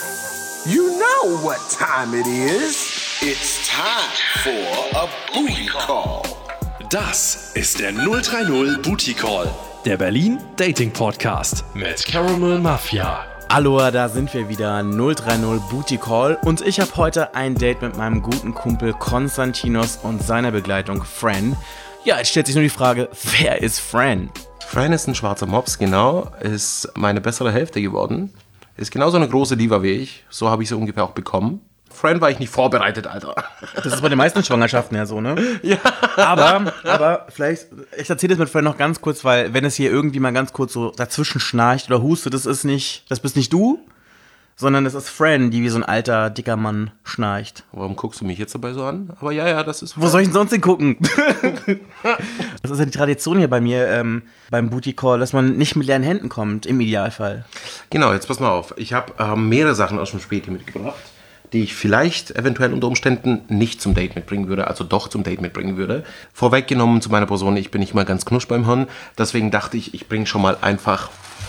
You know what time it is. It's time for a booty call. Das ist der 030 Booty Call, der Berlin Dating Podcast mit Caramel Mafia. Hallo, da sind wir wieder, 030 Booty Call, und ich habe heute ein Date mit meinem guten Kumpel Konstantinos und seiner Begleitung Fran. Ja, jetzt stellt sich nur die Frage, wer ist Fran? Fran ist ein schwarzer Mops, genau, ist meine bessere Hälfte geworden. Ist genauso eine große Diva wie ich, so habe ich sie ungefähr auch bekommen. Fran war ich nicht vorbereitet, Alter. Das ist bei den meisten Schwangerschaften ja so, ne? Ja. Aber vielleicht, ich erzähle das mit Fran noch ganz kurz, weil wenn es hier irgendwie mal ganz kurz so dazwischen schnarcht oder hustet, das bist nicht du, sondern das ist Fran, die wie so ein alter, dicker Mann schnarcht. Warum guckst du mich jetzt dabei so an? Aber ja, das ist... Wo soll ich denn sonst hingucken? Das ist ja die Tradition hier bei mir beim Booty Call, dass man nicht mit leeren Händen kommt, im Idealfall. Genau, jetzt pass mal auf. Ich habe mehrere Sachen aus dem Späti mitgebracht, die ich vielleicht eventuell unter Umständen nicht zum Date mitbringen würde, also doch zum Date mitbringen würde. Vorweggenommen zu meiner Person, ich bin nicht mal ganz knusch beim Hirn, deswegen dachte ich bringe schon mal einfach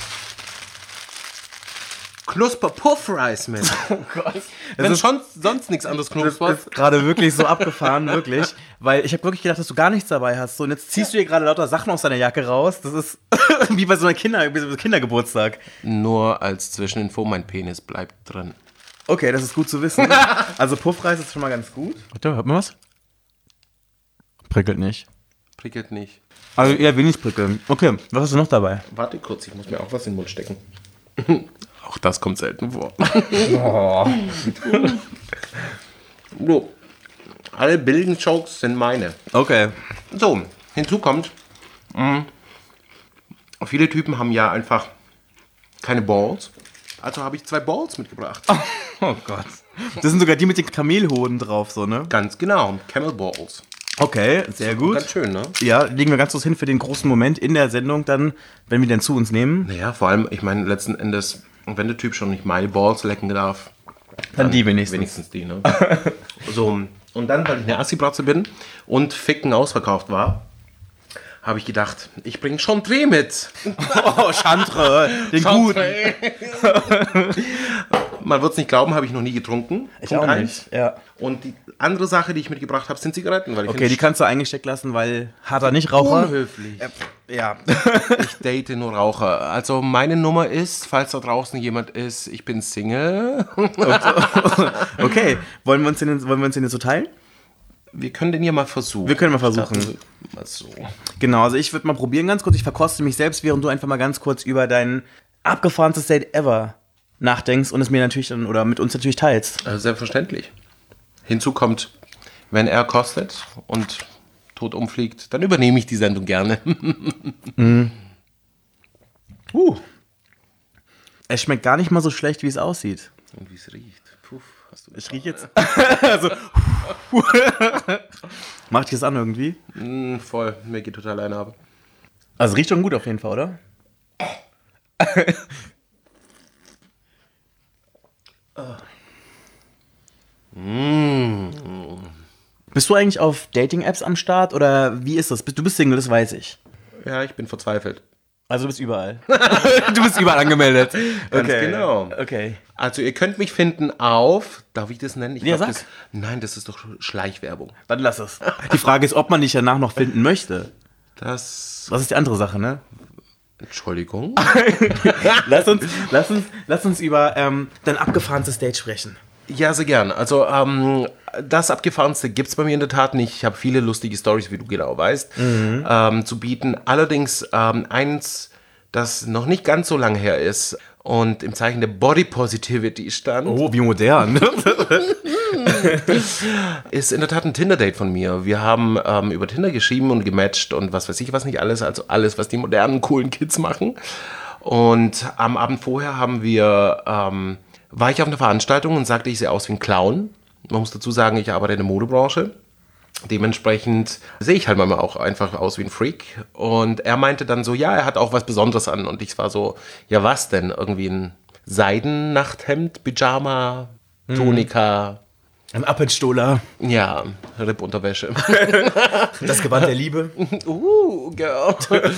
Knusper-Puff-Rice mit. Oh Gott. Wenn schon sonst nichts anderes knuspert. Das ist gerade wirklich so abgefahren, wirklich. Weil ich habe wirklich gedacht, dass du gar nichts dabei hast. So, und jetzt ziehst du hier gerade lauter Sachen aus deiner Jacke raus. Das ist wie bei so einem Kindergeburtstag. Nur als Zwischeninfo, mein Penis bleibt drin. Okay, das ist gut zu wissen. Also Puffreis ist schon mal ganz gut. Warte, hört man was? Prickelt nicht. Prickelt nicht. Also eher wenig prickeln. Okay, was hast du noch dabei? Warte kurz, ich muss mir auch was in den Mund stecken. Auch das kommt selten vor. Oh. So, alle billigen Jokes sind meine. Okay. So, hinzu kommt, viele Typen haben ja einfach keine Balls. Also habe ich 2 Balls mitgebracht. Oh Gott. Das sind sogar die mit den Kamelhoden drauf, so, ne? Ganz genau, Camel Balls. Okay, sehr gut. Ganz schön, ne? Ja, legen wir ganz kurz hin für den großen Moment in der Sendung dann, wenn wir den zu uns nehmen. Naja, vor allem, ich meine, letzten Endes, wenn der Typ schon nicht meine Balls lecken darf, dann die wenigstens. Wenigstens die, ne? So, und dann, weil ich eine Assi-Bratze bin und Ficken ausverkauft war, habe ich gedacht, ich bringe Chantre mit. Oh, Chantre, den guten. Man wird es nicht glauben, habe ich noch nie getrunken. Ich auch nicht, ja. Und die andere Sache, die ich mitgebracht habe, sind Zigaretten. Weil ich okay, die kannst du eingesteckt lassen, weil harter Nichtraucher. Unhöflich. Ja. Ich date nur Raucher. Also meine Nummer ist, falls da draußen jemand ist, ich bin Single. Okay, wollen wir uns den jetzt so teilen? Wir können den hier mal versuchen. Wir können mal versuchen. Mal so. Genau, also ich würde mal probieren ganz kurz. Ich verkoste mich selbst, während du einfach mal ganz kurz über dein abgefahrenstes Date ever nachdenkst und es mir natürlich dann, oder mit uns natürlich teilst. Selbstverständlich. Hinzu kommt, wenn er kostet und tot umfliegt, dann übernehme ich die Sendung gerne. Es schmeckt gar nicht mal so schlecht, wie es aussieht. Und wie es riecht. Puh, hast du Ich rieche jetzt. Also, macht dich das an irgendwie? voll, mir geht total eine ab. Also riecht schon gut auf jeden Fall, oder? Bist du eigentlich auf Dating-Apps am Start oder wie ist das? Du bist Single, das weiß ich. Ja, ich bin verzweifelt. Also du bist überall. Du bist überall angemeldet. Ganz genau. Okay. Also ihr könnt mich finden auf, darf ich das nennen? Ja, sag. Nein, das ist doch Schleichwerbung. Dann lass es. Die Frage ist, ob man dich danach noch finden möchte. Das, Das ist die andere Sache, ne? Entschuldigung. Lass uns über dein abgefahrenstes Date sprechen. Ja, sehr gern. Also das Abgefahrenste gibt es bei mir in der Tat nicht. Ich habe viele lustige Storys, wie du genau weißt, zu bieten. Allerdings eins, das noch nicht ganz so lange her ist und im Zeichen der Body Positivity stand. Oh, wie modern. Ist in der Tat ein Tinder-Date von mir. Wir haben über Tinder geschrieben und gematcht und was weiß ich was nicht alles. Also alles, was die modernen, coolen Kids machen. Und am Abend vorher war ich auf einer Veranstaltung und sagte, ich sehe aus wie ein Clown. Man muss dazu sagen, ich arbeite in der Modebranche. Dementsprechend sehe ich halt manchmal auch einfach aus wie ein Freak. Und er meinte dann so, ja, er hat auch was Besonderes an. Und ich war so, ja was denn? Irgendwie ein Seidennachthemd, Pyjama, Tonika, Ein Appenstola. Ja, Rippunterwäsche. Das Gewand der Liebe. Girl.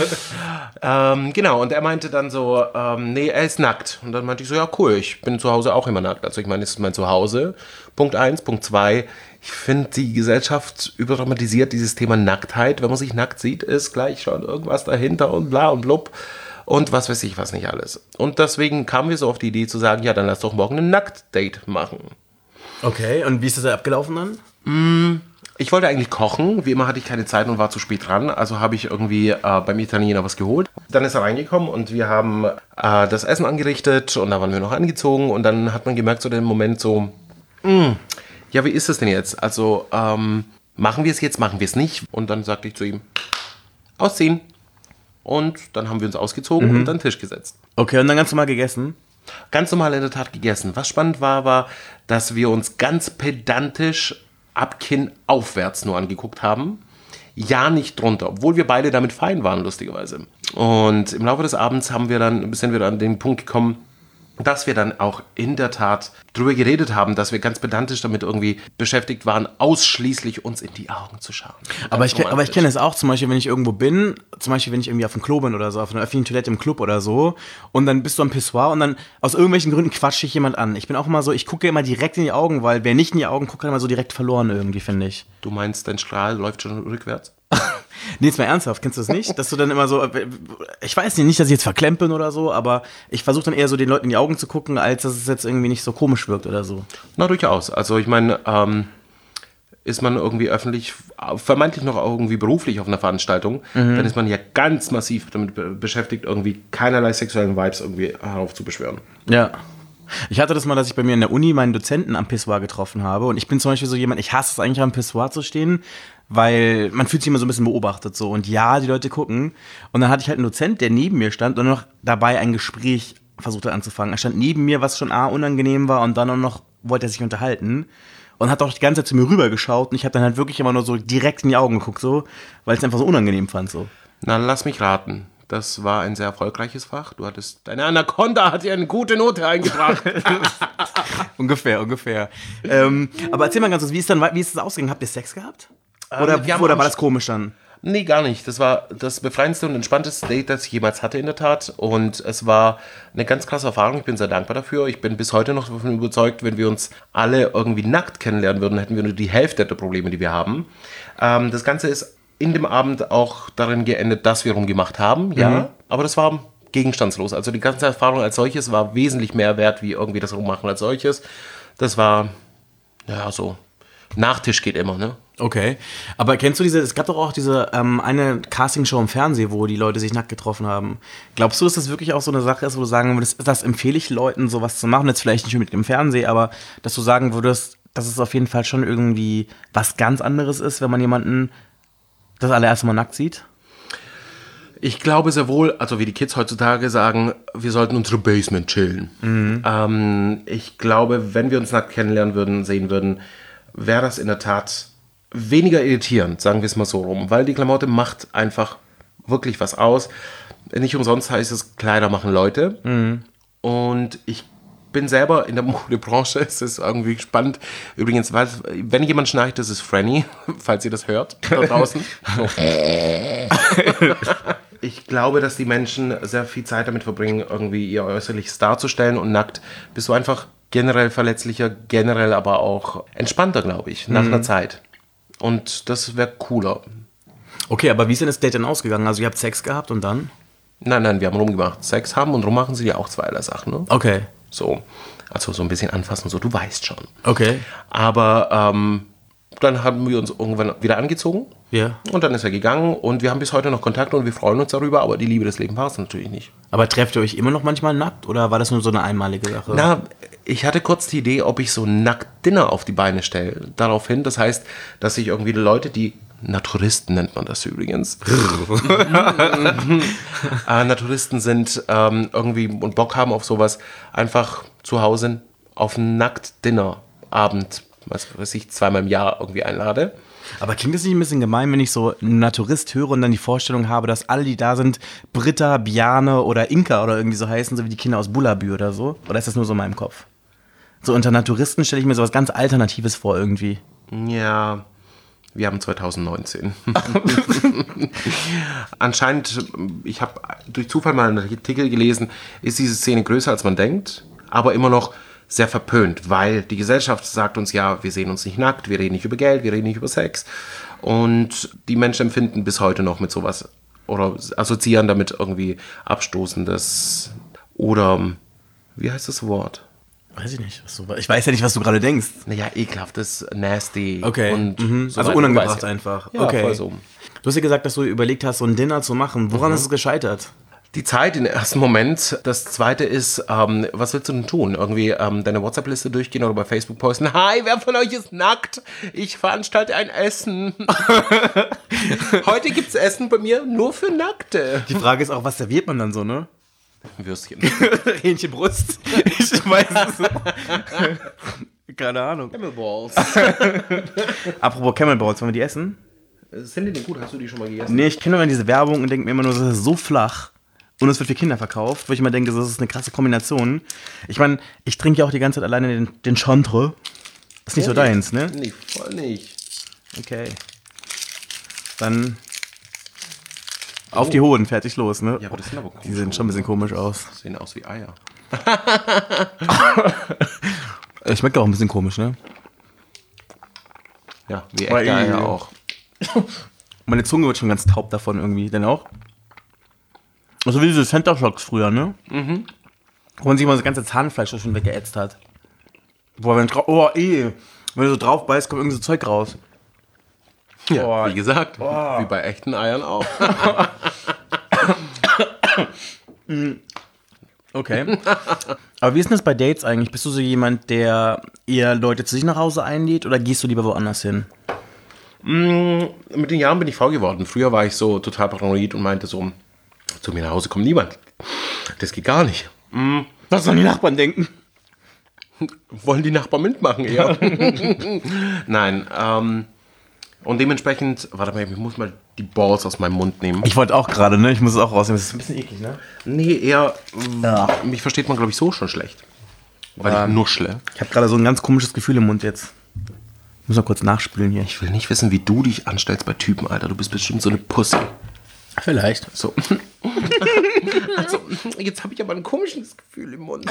Genau, und er meinte dann so, nee, er ist nackt. Und dann meinte ich so, ja cool, ich bin zu Hause auch immer nackt. Also ich meine, es ist mein Zuhause. Punkt 1, Punkt 2, ich finde, die Gesellschaft überdramatisiert dieses Thema Nacktheit. Wenn man sich nackt sieht, ist gleich schon irgendwas dahinter und bla und blub. Und was weiß ich, was nicht alles. Und deswegen kamen wir so auf die Idee zu sagen, ja, dann lass doch morgen ein Nacktdate machen. Okay, und wie ist das abgelaufen dann? Ich wollte eigentlich kochen, wie immer hatte ich keine Zeit und war zu spät dran, also habe ich irgendwie beim Italiener was geholt. Dann ist er reingekommen und wir haben das Essen angerichtet und da waren wir noch angezogen und dann hat man gemerkt so den Moment so, ja, wie ist das denn jetzt? Also machen wir es jetzt, machen wir es nicht? Und dann sagte ich zu ihm, ausziehen. Und dann haben wir uns ausgezogen und an den Tisch gesetzt. Okay, und dann ganz normal gegessen? Ganz normal in der Tat gegessen. Was spannend war, dass wir uns ganz pedantisch ab Kinn aufwärts nur angeguckt haben. Ja, nicht drunter, obwohl wir beide damit fein waren, lustigerweise. Und im Laufe des Abends sind wir dann an den Punkt gekommen, dass wir dann auch in der Tat drüber geredet haben, dass wir ganz pedantisch damit irgendwie beschäftigt waren, ausschließlich uns in die Augen zu schauen. Aber ich kenne es auch, zum Beispiel, wenn ich irgendwo bin, zum Beispiel, wenn ich irgendwie auf dem Klo bin oder so, auf einer öffentlichen Toilette im Club oder so, und dann bist du am Pissoir und dann aus irgendwelchen Gründen quatscht dich jemand an. Ich bin auch immer so, ich gucke immer direkt in die Augen, weil wer nicht in die Augen guckt, kann immer so direkt verloren irgendwie, finde ich. Du meinst, dein Strahl läuft schon rückwärts? Nee, jetzt mal ernsthaft, kennst du das nicht? Dass du dann immer so, ich weiß nicht, dass ich jetzt verklemmt bin oder so, aber ich versuche dann eher so den Leuten in die Augen zu gucken, als dass es jetzt irgendwie nicht so komisch wirkt oder so. Na, durchaus. Also ich meine, ist man irgendwie öffentlich, vermeintlich noch irgendwie beruflich auf einer Veranstaltung, dann ist man ja ganz massiv damit beschäftigt, irgendwie keinerlei sexuellen Vibes irgendwie heraufzubeschwören. Ja. Ich hatte das mal, dass ich bei mir in der Uni meinen Dozenten am Pissoir getroffen habe und ich bin zum Beispiel so jemand, ich hasse es eigentlich am Pissoir zu stehen, weil man fühlt sich immer so ein bisschen beobachtet so und ja, die Leute gucken und dann hatte ich halt einen Dozent, der neben mir stand und noch dabei ein Gespräch versucht hat anzufangen. Er stand neben mir, was schon unangenehm war und dann auch noch wollte er sich unterhalten und hat auch die ganze Zeit zu mir rübergeschaut und ich habe dann halt wirklich immer nur so direkt in die Augen geguckt so, weil ich es einfach so unangenehm fand so. Na, lass mich raten. Das war ein sehr erfolgreiches Fach. Deine Anaconda hat dir eine gute Note eingebracht. Ungefähr. Aber erzähl mal ganz kurz, wie ist das ausgegangen? Habt ihr Sex gehabt? Oder war das komisch dann? Nee, gar nicht. Das war das befreiendste und entspannteste Date, das ich jemals hatte in der Tat. Und es war eine ganz krasse Erfahrung. Ich bin sehr dankbar dafür. Ich bin bis heute noch davon überzeugt, wenn wir uns alle irgendwie nackt kennenlernen würden, hätten wir nur die Hälfte der Probleme, die wir haben. Das Ganze ist in dem Abend auch darin geendet, dass wir rumgemacht haben, ja. Aber das war gegenstandslos. Also die ganze Erfahrung als solches war wesentlich mehr wert, wie irgendwie das Rummachen als solches. Das war, ja, so, Nachtisch geht immer, ne? Okay, aber kennst du es gab doch auch diese eine Castingshow im Fernsehen, wo die Leute sich nackt getroffen haben. Glaubst du, dass das wirklich auch so eine Sache ist, wo du sagen würdest, das empfehle ich Leuten, sowas zu machen, jetzt vielleicht nicht mit dem Fernsehen, aber dass du sagen würdest, dass es auf jeden Fall schon irgendwie was ganz anderes ist, wenn man jemanden das allererste Mal nackt sieht? Ich glaube sehr wohl, also wie die Kids heutzutage sagen, wir sollten unsere Basement chillen. Ich glaube, wenn wir uns nackt sehen würden, wäre das in der Tat weniger irritierend, sagen wir es mal so rum, weil die Klamotte macht einfach wirklich was aus. Nicht umsonst heißt es, Kleider machen Leute. Und ich bin selber in der Modebranche, es ist irgendwie spannend. Übrigens, wenn jemand schnarcht, das ist Franny, falls ihr das hört, da draußen. So. Ich glaube, dass die Menschen sehr viel Zeit damit verbringen, irgendwie ihr Äußerliches darzustellen und nackt bist du einfach generell verletzlicher, generell aber auch entspannter, glaube ich, nach einer Zeit. Und das wäre cooler. Okay, aber wie ist denn das Date denn ausgegangen? Also ihr habt Sex gehabt und dann? Nein, wir haben rumgemacht. Sex haben und rummachen sind ja auch zweierlei Sachen, ne? Okay. So, also so ein bisschen anfassen, so, du weißt schon. Okay. Aber dann haben wir uns irgendwann wieder angezogen. Ja. Und dann ist er gegangen und wir haben bis heute noch Kontakt und wir freuen uns darüber, aber die Liebe des Lebens war es natürlich nicht. Aber trefft ihr euch immer noch manchmal nackt oder war das nur so eine einmalige Sache? Na, ich hatte kurz die Idee, ob ich so ein Nackt-Dinner auf die Beine stelle. Daraufhin, das heißt, dass sich irgendwie die Leute, die Naturisten nennt man das übrigens. Naturisten sind irgendwie und Bock haben auf sowas, einfach zu Hause auf einen Nackt-Dinner-Abend, was weiß ich, 2-mal im Jahr irgendwie einlade. Aber klingt das nicht ein bisschen gemein, wenn ich so einen Naturist höre und dann die Vorstellung habe, dass alle, die da sind, Britta, Bjarne oder Inka oder irgendwie so heißen, so wie die Kinder aus Bullabü oder so? Oder ist das nur so in meinem Kopf? So unter Naturisten stelle ich mir sowas ganz Alternatives vor irgendwie. Ja, wir haben 2019. Anscheinend, ich habe durch Zufall mal einen Artikel gelesen, ist diese Szene größer als man denkt, aber immer noch sehr verpönt, weil die Gesellschaft sagt uns ja, wir sehen uns nicht nackt, wir reden nicht über Geld, wir reden nicht über Sex und die Menschen empfinden bis heute noch mit sowas oder assoziieren damit irgendwie Abstoßendes oder, wie heißt das Wort? Weiß ich nicht. Ich weiß ja nicht, was du gerade denkst. Naja, ekelhaftes, nasty. Okay. Und so also weiter. unangebracht einfach. Ja, okay. voll so. Du hast ja gesagt, dass du überlegt hast, so ein Dinner zu machen. Woran ist es gescheitert? Die Zeit, den ersten Moment. Das zweite ist, was willst du denn tun? Irgendwie deine WhatsApp-Liste durchgehen oder bei Facebook posten. Hi, wer von euch ist nackt? Ich veranstalte ein Essen. Heute gibt's Essen bei mir nur für Nackte. Die Frage ist auch, was serviert man dann so, ne? Würstchen. Hähnchenbrust. Ich weiß es. Keine Ahnung. Camel Balls. Apropos Camel Balls, wollen wir die essen? Sind die denn gut? Hast du die schon mal gegessen? Nee, ich kenne nur diese Werbung und denke mir immer nur, das ist so flach. Und es wird für Kinder verkauft, wo ich immer denke, das ist eine krasse Kombination. Ich meine, ich trinke ja auch die ganze Zeit alleine den Chantre. Ist nicht so deins, ne? Nee, voll nicht. Okay. Dann auf die Hoden, fertig, los, ne? Ja, aber das sind aber komisch. Die sehen schon ein bisschen komisch aus. Sehen aus wie Eier. Schmeckt auch ein bisschen komisch, ne? Ja, wie echte Eier auch. Meine Zunge wird schon ganz taub davon irgendwie, denn auch. Also wie diese Center Shocks früher, ne? Mhm. Wo man sich mal das ganze Zahnfleisch schon weggeätzt hat. Boah, wenn du so drauf beißt, kommt irgendwie so Zeug raus. Ja, wie gesagt, wie bei echten Eiern auch. Okay. Aber wie ist denn das bei Dates eigentlich? Bist du so jemand, der eher Leute zu sich nach Hause einlädt oder gehst du lieber woanders hin? Mit den Jahren bin ich faul geworden. Früher war ich so total paranoid und meinte so, zu mir nach Hause kommt niemand. Das geht gar nicht. Was sollen die Nachbarn denken? Wollen die Nachbarn mitmachen eher? Nein, und dementsprechend, warte mal, ich muss mal die Balls aus meinem Mund nehmen. Ich wollte auch gerade, ne? Ich muss es auch rausnehmen. Das ist ein bisschen eklig, ne? Nee, eher, mich versteht man, glaube ich, so schon schlecht. Weil ich nuschle. Ich habe gerade so ein ganz komisches Gefühl im Mund jetzt. Ich muss mal kurz nachspülen hier. Ich will nicht wissen, wie du dich anstellst bei Typen, Alter. Du bist bestimmt so eine Pussy. Vielleicht. So. Also, jetzt habe ich aber ein komisches Gefühl im Mund.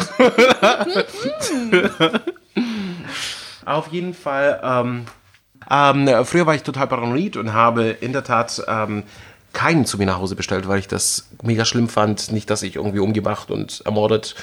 Auf jeden Fall, früher war ich total paranoid und habe in der Tat keinen zu mir nach Hause bestellt, weil ich das mega schlimm fand. Nicht, dass ich irgendwie umgebracht und ermordet,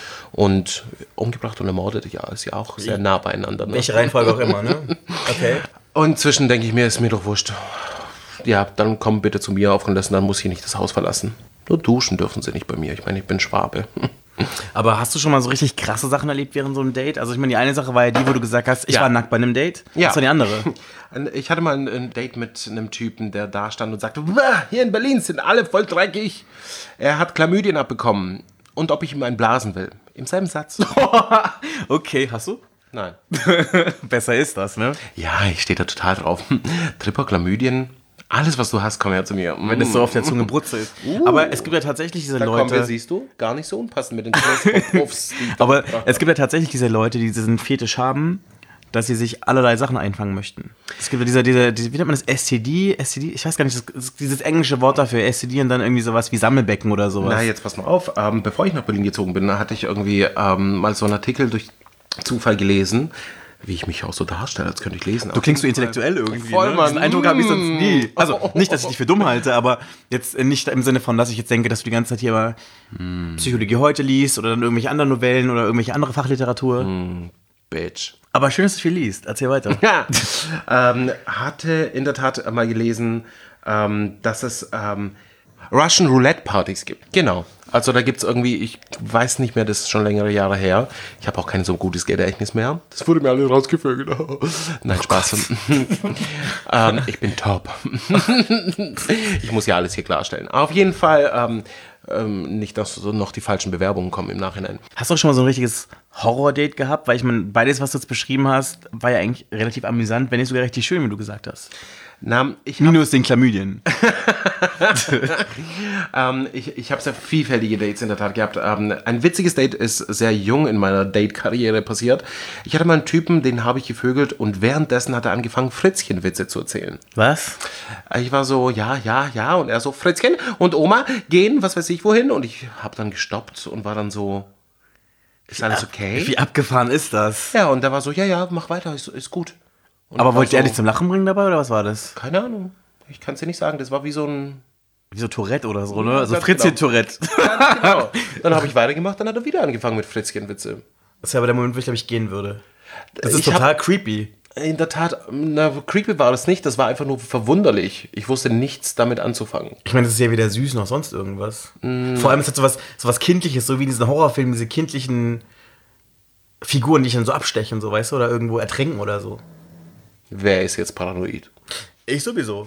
ja, ist ja auch sehr nah beieinander. Ne? Welche Reihenfolge auch immer, ne? Okay. Und zwischen denke ich mir, ist mir doch wurscht. Ja, dann komm bitte zu mir aufgehen lassen, dann muss ich nicht das Haus verlassen. Nur duschen dürfen sie nicht bei mir. Ich meine, ich bin Schwabe. Aber hast du schon mal so richtig krasse Sachen erlebt während so einem Date? Also ich meine, die eine Sache war ja die, wo du gesagt hast, ich war nackt bei einem Date. Ja. Was war die andere? Ich hatte mal ein Date mit einem Typen, der da stand und sagte, hier in Berlin sind alle voll dreckig. Er hat Chlamydien abbekommen. Und ob ich ihm einen blasen will. Im selben Satz. Okay, hast du? Nein. Besser ist das, ne? Ja, ich stehe da total drauf. Tripper, Chlamydien, alles, was du hast, komm her zu mir. Wenn es so auf der Zunge brutzelt. Aber es gibt ja tatsächlich diese Leute... Komm, siehst du, gar nicht so unpassend mit den Puffs. Aber es gibt ja tatsächlich diese Leute, die diesen Fetisch haben, dass sie sich allerlei Sachen einfangen möchten. Es gibt ja diese wie nennt man das? STD? Ich weiß gar nicht, das ist dieses englische Wort dafür, STD und dann irgendwie sowas wie Sammelbecken oder sowas. Na, jetzt pass mal auf. Bevor ich nach Berlin gezogen bin, hatte ich irgendwie mal so einen Artikel durch Zufall gelesen, wie ich mich auch so darstelle, als könnte ich lesen. Du klingst so intellektuell irgendwie. Voll, ne? Mann. Diesen Eindruck habe ich sonst nie. Also nicht, dass ich dich für dumm halte, aber jetzt nicht im Sinne von, dass ich jetzt denke, dass du die ganze Zeit hier mal Psychologie heute liest oder dann irgendwelche anderen Novellen oder irgendwelche andere Fachliteratur. Bitch. Aber schön, dass du viel liest. Erzähl weiter. Ja. Hatte in der Tat mal gelesen, dass es Russian Roulette Partys gibt. Genau. Also da gibt es irgendwie, ich weiß nicht mehr, das ist schon längere Jahre her. Ich habe auch kein so gutes Gedächtnis mehr. Das wurde mir alle rausgevögelt. Nein, Spaß. Ich bin top. Ich muss ja alles hier klarstellen. Auf jeden Fall nicht, dass so noch die falschen Bewerbungen kommen im Nachhinein. Hast du auch schon mal so ein richtiges Horror-Date gehabt? Weil ich meine, beides, was du jetzt beschrieben hast, war ja eigentlich relativ amüsant, wenn nicht sogar richtig schön, wie du gesagt hast. Minus den Chlamydien. Ich habe sehr vielfältige Dates in der Tat gehabt. Ein witziges Date ist sehr jung in meiner Date-Karriere passiert. Ich hatte mal einen Typen, den habe ich gevögelt und währenddessen hat er angefangen, Fritzchen-Witze zu erzählen. Was? Ich war so, ja und er so, Fritzchen und Oma gehen, was weiß ich wohin und ich habe dann gestoppt und war dann so, ist alles okay? Wie abgefahren ist das? Ja, und der war so, ja, mach weiter, ist gut. Und aber wollte er so, dich zum Lachen bringen dabei oder was war das? Keine Ahnung, ich kann es dir nicht sagen, das war wie so ein... Wie so Tourette oder so, ne? Also Fritzchen-Tourette. Genau. Dann habe ich weitergemacht, dann hat er wieder angefangen mit Fritzchen-Witze. Das ist ja aber der Moment, wo ich glaube ich gehen würde. Das ist total creepy. In der Tat, creepy war das nicht, das war einfach nur verwunderlich. Ich wusste nichts damit anzufangen. Ich meine, das ist ja weder süß noch sonst irgendwas. Vor allem ist das sowas Kindliches, so wie in diesen Horrorfilmen, diese kindlichen Figuren, die ich dann so abstechen, so, weißt du, oder irgendwo ertränken oder so. Wer ist jetzt paranoid? Ich sowieso.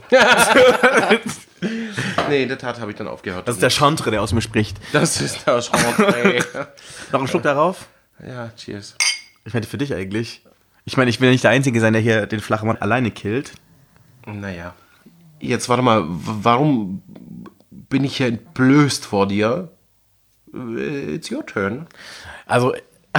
Nee, in der Tat habe ich dann aufgehört. Das ist der Chantre, der aus mir spricht. Das ist der Chantre. Noch einen Schluck darauf? Ja, cheers. Ich meine, für dich eigentlich. Ich meine, ich will nicht der Einzige sein, der hier den flachen Mann alleine killt. Naja. Jetzt warte mal, warum bin ich hier entblößt vor dir? It's your turn. Also,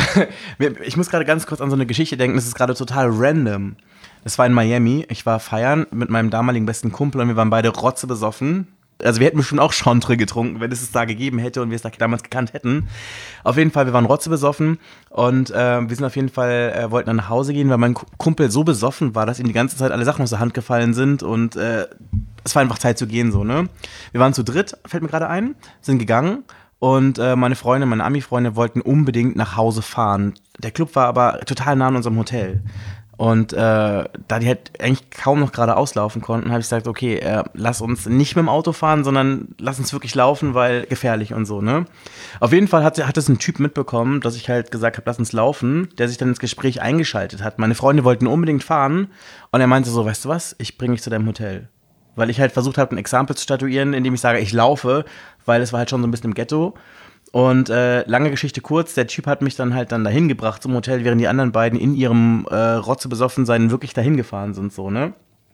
ich muss gerade ganz kurz an so eine Geschichte denken, das ist gerade total random. Das war in Miami, ich war feiern mit meinem damaligen besten Kumpel und wir waren beide rotzebesoffen. Also wir hätten bestimmt auch Chantre getrunken, wenn es da gegeben hätte und wir es da damals gekannt hätten. Auf jeden Fall, wir waren rotzebesoffen und wir sind auf jeden Fall, wollten dann nach Hause gehen, weil mein Kumpel so besoffen war, dass ihm die ganze Zeit alle Sachen aus der Hand gefallen sind und es war einfach Zeit zu gehen, so, ne? Wir waren zu dritt, fällt mir gerade ein, sind gegangen und meine Freunde, meine Ami-Freunde wollten unbedingt nach Hause fahren. Der Club war aber total nah an unserem Hotel. Und da die halt eigentlich kaum noch gerade auslaufen konnten, habe ich gesagt, okay, lass uns nicht mit dem Auto fahren, sondern lass uns wirklich laufen, weil gefährlich und so, ne? Auf jeden Fall hat es ein Typ mitbekommen, dass ich halt gesagt habe, lass uns laufen, der sich dann ins Gespräch eingeschaltet hat. Meine Freunde wollten unbedingt fahren und er meinte so, weißt du was, ich bringe dich zu deinem Hotel. Weil ich halt versucht habe, ein Exempel zu statuieren, indem ich sage, ich laufe, weil es war halt schon so ein bisschen im Ghetto. Und lange Geschichte kurz, der Typ hat mich dann halt dahin gebracht zum Hotel, während die anderen beiden in ihrem Rotzebesoffensein wirklich dahin gefahren sind, so, ne?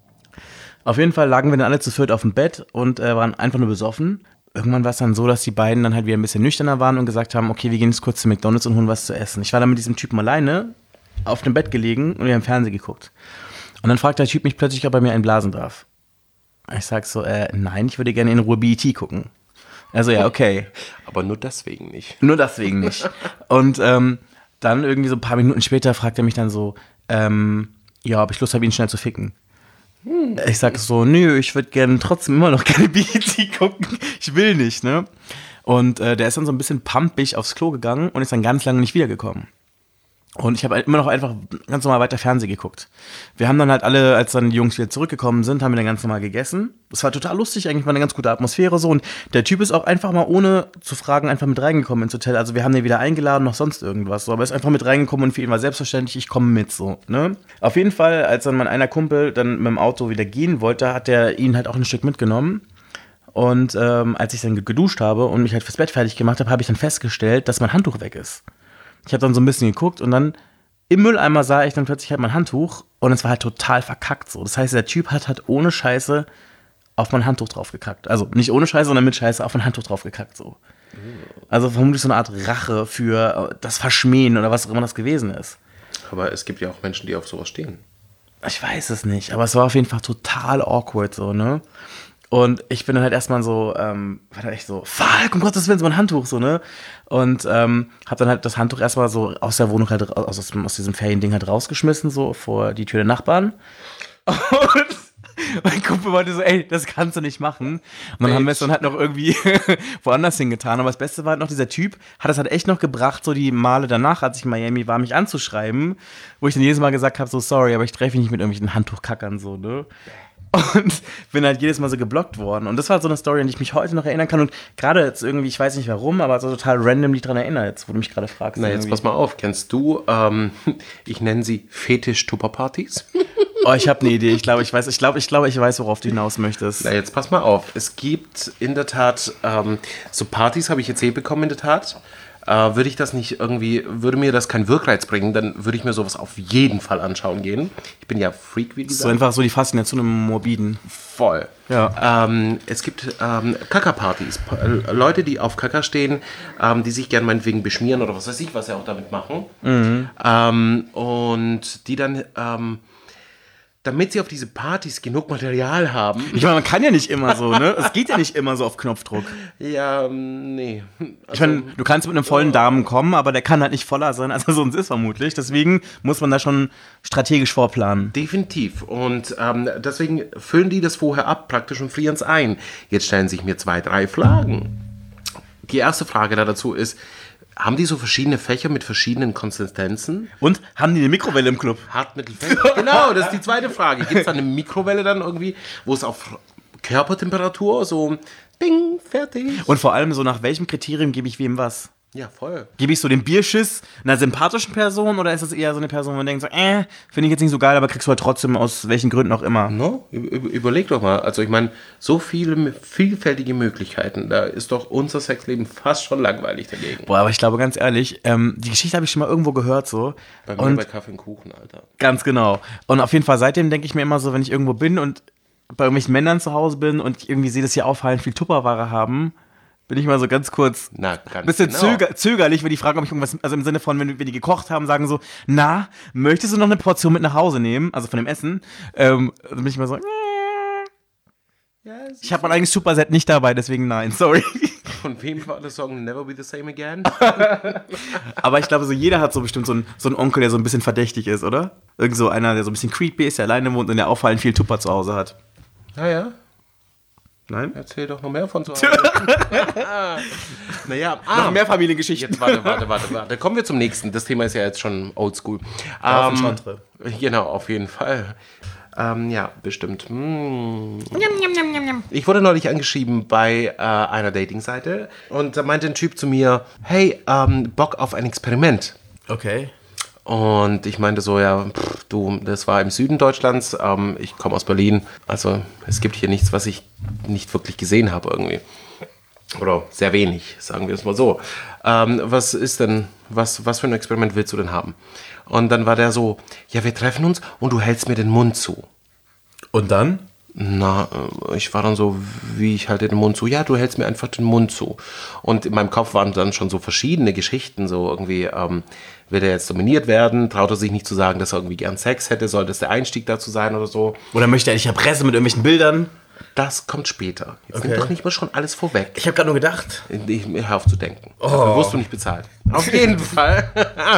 Auf jeden Fall lagen wir dann alle zu viert auf dem Bett und waren einfach nur besoffen. Irgendwann war es dann so, dass die beiden dann halt wieder ein bisschen nüchterner waren und gesagt haben, okay, wir gehen jetzt kurz zu McDonald's und holen was zu essen. Ich war dann mit diesem Typen alleine auf dem Bett gelegen und wir haben Fernsehen geguckt. Und dann fragt der Typ mich plötzlich, ob er mir einblasen darf. Ich sag so, nein, ich würde gerne in Ruhe BET gucken. Also ja, okay. Aber nur deswegen nicht. Nur deswegen nicht. Und dann irgendwie so ein paar Minuten später fragt er mich dann so, ja, ob ich Lust habe, ihn schnell zu ficken. Ich sag so, nö, ich würde gerne trotzdem immer noch gerne BET gucken. Ich will nicht, ne? Und der ist dann so ein bisschen pumpig aufs Klo gegangen und ist dann ganz lange nicht wiedergekommen. Und ich habe immer noch einfach ganz normal weiter Fernsehen geguckt. Wir haben dann halt alle, als dann die Jungs wieder zurückgekommen sind, haben wir dann ganz normal gegessen. Das war total lustig, eigentlich war eine ganz gute Atmosphäre so. Und der Typ ist auch einfach mal ohne zu fragen einfach mit reingekommen ins Hotel. Also wir haben den wieder eingeladen, noch sonst irgendwas. So. Aber er ist einfach mit reingekommen und für ihn war selbstverständlich, ich komme mit, so, ne? Auf jeden Fall, als dann mein einer Kumpel dann mit dem Auto wieder gehen wollte, hat er ihn halt auch ein Stück mitgenommen. Und als ich dann geduscht habe und mich halt fürs Bett fertig gemacht habe, habe ich dann festgestellt, dass mein Handtuch weg ist. Ich habe dann so ein bisschen geguckt und dann im Mülleimer sah ich dann plötzlich halt mein Handtuch und es war halt total verkackt so. Das heißt, der Typ hat ohne Scheiße auf mein Handtuch drauf gekackt. Also nicht ohne Scheiße, sondern mit Scheiße auf mein Handtuch drauf gekackt so. Also vermutlich so eine Art Rache für das Verschmähen oder was auch immer das gewesen ist. Aber es gibt ja auch Menschen, die auf sowas stehen. Ich weiß es nicht, aber es war auf jeden Fall total awkward so, ne? Und ich bin dann halt erstmal so, war dann echt so, fuck, um Gottes Willen, so mein Handtuch, so, ne? Und hab dann halt das Handtuch erstmal so aus der Wohnung halt, aus diesem Feriending halt rausgeschmissen, so vor die Tür der Nachbarn. Und mein Kumpel meinte so, ey, das kannst du nicht machen. Und dann haben wir es dann halt noch irgendwie woanders hingetan. Aber das Beste war halt noch, dieser Typ hat es halt echt noch gebracht, so die Male danach, als ich in Miami war, mich anzuschreiben, wo ich dann jedes Mal gesagt habe, so sorry, aber ich treffe mich nicht mit irgendwelchen Handtuchkackern, so, ne? Und bin halt jedes Mal so geblockt worden. Und das war so eine Story, an die ich mich heute noch erinnern kann. Und gerade jetzt irgendwie, ich weiß nicht warum, aber so total randomly dran erinnere, jetzt, wo du mich gerade fragst. Na, jetzt pass mal auf. Kennst du, ich nenne sie Fetisch-Tupper-Partys? Oh, ich habe eine Idee. Ich glaube, ich weiß, worauf du hinaus möchtest. Na, jetzt pass mal auf. Es gibt in der Tat so Partys, habe ich erzählt bekommen, in der Tat. Würde mir das keinen Wirkreiz bringen, dann würde ich mir sowas auf jeden Fall anschauen gehen. Ich bin ja Freak, wie gesagt. So einfach so die Faszination im Morbiden. Voll. Ja. Es gibt Kaka-Partys. Leute, die auf Kaka stehen, die sich gern meinetwegen beschmieren oder was weiß ich, was sie auch damit machen. Und die dann, damit sie auf diese Partys genug Material haben. Ich meine, man kann ja nicht immer so, ne? Es geht ja nicht immer so auf Knopfdruck. Ja, nee. Ich meine, du kannst mit einem vollen Damen kommen, aber der kann halt nicht voller sein, als er sonst ist vermutlich. Deswegen muss man da schon strategisch vorplanen. Definitiv. Und deswegen füllen die das vorher ab praktisch und frieren es ein. Jetzt stellen sich mir 2, 3 Fragen. Die erste Frage da dazu ist, haben die so verschiedene Fächer mit verschiedenen Konsistenzen? Und haben die eine Mikrowelle im Club? Hart, mittel, fest? Genau, das ist die zweite Frage. Gibt es da eine Mikrowelle dann irgendwie, wo es auf Körpertemperatur so ding, fertig? Und vor allem so, nach welchem Kriterium gebe ich wem was? Ja, voll. Gebe ich so den Bierschiss einer sympathischen Person oder ist das eher so eine Person, wo man denkt so, finde ich jetzt nicht so geil, aber kriegst du halt trotzdem aus welchen Gründen auch immer? No? Überleg doch mal. Also ich meine, so viele vielfältige Möglichkeiten. Da ist doch unser Sexleben fast schon langweilig dagegen. Boah, aber ich glaube, ganz ehrlich, die Geschichte habe ich schon mal irgendwo gehört so. Bei mir bei Kaffee und Kuchen, Alter. Ganz genau. Und auf jeden Fall seitdem denke ich mir immer so, wenn ich irgendwo bin und bei irgendwelchen Männern zu Hause bin und ich irgendwie sehe, dass sie auffallend viel Tupperware haben, bin ich mal so ganz kurz ein bisschen zögerlich, wenn die fragen, ob ich irgendwas, also im Sinne von, wenn die gekocht haben, sagen so, na, möchtest du noch eine Portion mit nach Hause nehmen, also von dem Essen, dann bin ich mal so, ich habe mein eigenes Superset nicht dabei, deswegen nein, sorry. Von wem war der Song Never Be the Same Again? Aber ich glaube, so jeder hat so bestimmt so einen Onkel, der so ein bisschen verdächtig ist, oder? Irgend so einer, der so ein bisschen creepy ist, der alleine wohnt und der auffallend viel Tupper zu Hause hat. Naja. Nein? Erzähl doch noch mehr von zu Hause. Naja, noch mehr Familiengeschichten. Jetzt warte. Kommen wir zum nächsten. Das Thema ist ja jetzt schon oldschool. Genau, auf jeden Fall. Ja, bestimmt. Ich wurde neulich angeschrieben bei einer Dating-Seite und da meinte ein Typ zu mir, hey, Bock auf ein Experiment. Okay. Und ich meinte so, ja, du, das war im Süden Deutschlands, ich komme aus Berlin, also es gibt hier nichts, was ich nicht wirklich gesehen habe irgendwie. Oder sehr wenig, sagen wir es mal so. Was ist denn, was für ein Experiment willst du denn haben? Und dann war der so, ja, wir treffen uns und du hältst mir den Mund zu. Und dann? Na, ich war dann so, wie ich halte den Mund zu. Ja, du hältst mir einfach den Mund zu. Und in meinem Kopf waren dann schon so verschiedene Geschichten, so irgendwie, will er jetzt dominiert werden? Traut er sich nicht zu sagen, dass er irgendwie gern Sex hätte? Soll das der Einstieg dazu sein oder so? Oder möchte er dich erpressen mit irgendwelchen Bildern? Das kommt später. Jetzt nimm doch nicht mal schon alles vorweg. Ich habe gerade nur gedacht. Hör auf zu denken. Dafür wirst du nicht bezahlt. Auf jeden Fall.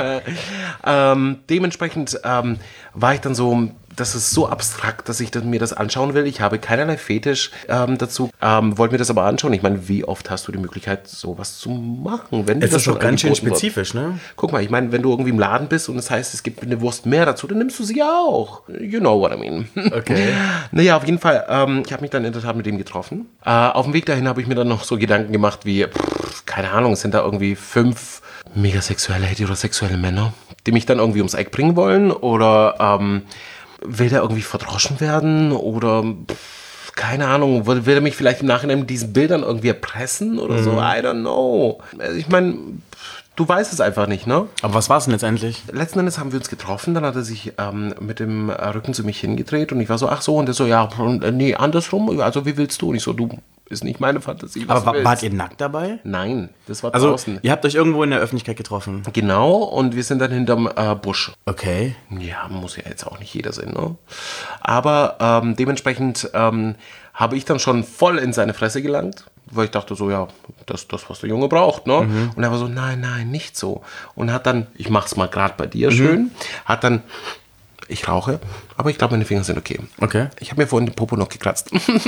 Dementsprechend war ich dann so, das ist so abstrakt, dass ich mir das anschauen will. Ich habe keinerlei Fetisch dazu. Wollte mir das aber anschauen. Ich meine, wie oft hast du die Möglichkeit, sowas zu machen? Wenn Es ist doch ganz schön spezifisch, ne? Guck mal, ich meine, wenn du irgendwie im Laden bist und es heißt, es gibt eine Wurst mehr dazu, dann nimmst du sie auch. You know what I mean. Okay. Naja, auf jeden Fall, ich habe mich dann in der Tat mit dem getroffen. Auf dem Weg dahin habe ich mir dann noch so Gedanken gemacht wie, keine Ahnung, es sind da irgendwie 5 megasexuelle, heterosexuelle Männer, die mich dann irgendwie ums Eck bringen wollen oder will der irgendwie verdroschen werden oder keine Ahnung, will er mich vielleicht im Nachhinein mit diesen Bildern irgendwie erpressen oder so, I don't know. Ich meine, du weißt es einfach nicht, ne? Aber was war es denn letztendlich? Letzten Endes haben wir uns getroffen, dann hat er sich mit dem Rücken zu mich hingedreht und ich war so, ach so, und der so, ja, nee, andersrum, also wie willst du? Und ich so, du, ist nicht meine Fantasie. Aber wart ihr nackt dabei? Nein, das war draußen. Ihr habt euch irgendwo in der Öffentlichkeit getroffen? Genau, und wir sind dann hinterm Busch. Okay. Ja, muss ja jetzt auch nicht jeder sehen, ne? Aber dementsprechend habe ich dann schon voll in seine Fresse gelangt, weil ich dachte so, ja, das was der Junge braucht, ne? Und er war so, nein, nicht so. Und hat dann, ich mach's mal gerade bei dir schön, hat dann, ich rauche, aber ich glaube, meine Finger sind okay. Okay. Ich habe mir vorhin den Popo noch gekratzt.